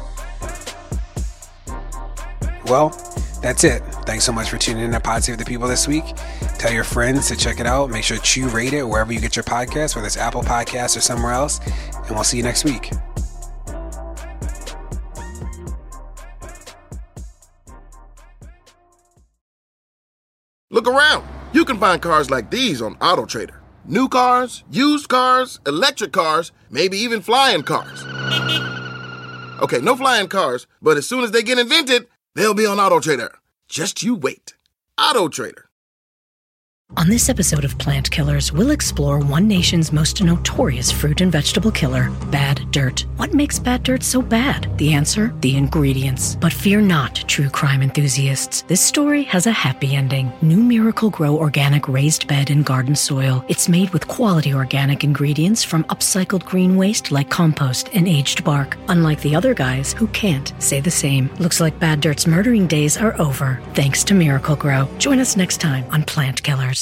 Well, that's it. Thanks so much for tuning in to Pod Save the People this week. Tell your friends to check it out. Make sure to you rate it wherever you get your podcasts, whether it's Apple Podcasts or somewhere else. And we'll see you next week. Look around. You can find cars like these on AutoTrader. New cars, used cars, electric cars, maybe even flying cars. Okay, no flying cars, but as soon as they get invented, they'll be on AutoTrader. Just you wait. AutoTrader. On this episode of Plant Killers, we'll explore one nation's most notorious fruit and vegetable killer, bad dirt. What makes bad dirt so bad? The answer? The ingredients. But fear not, true crime enthusiasts. This story has a happy ending. New Miracle Grow organic raised bed and garden soil. It's made with quality organic ingredients from upcycled green waste like compost and aged bark. Unlike the other guys who can't say the same. Looks like bad dirt's murdering days are over, thanks to Miracle Grow. Join us next time on Plant Killers.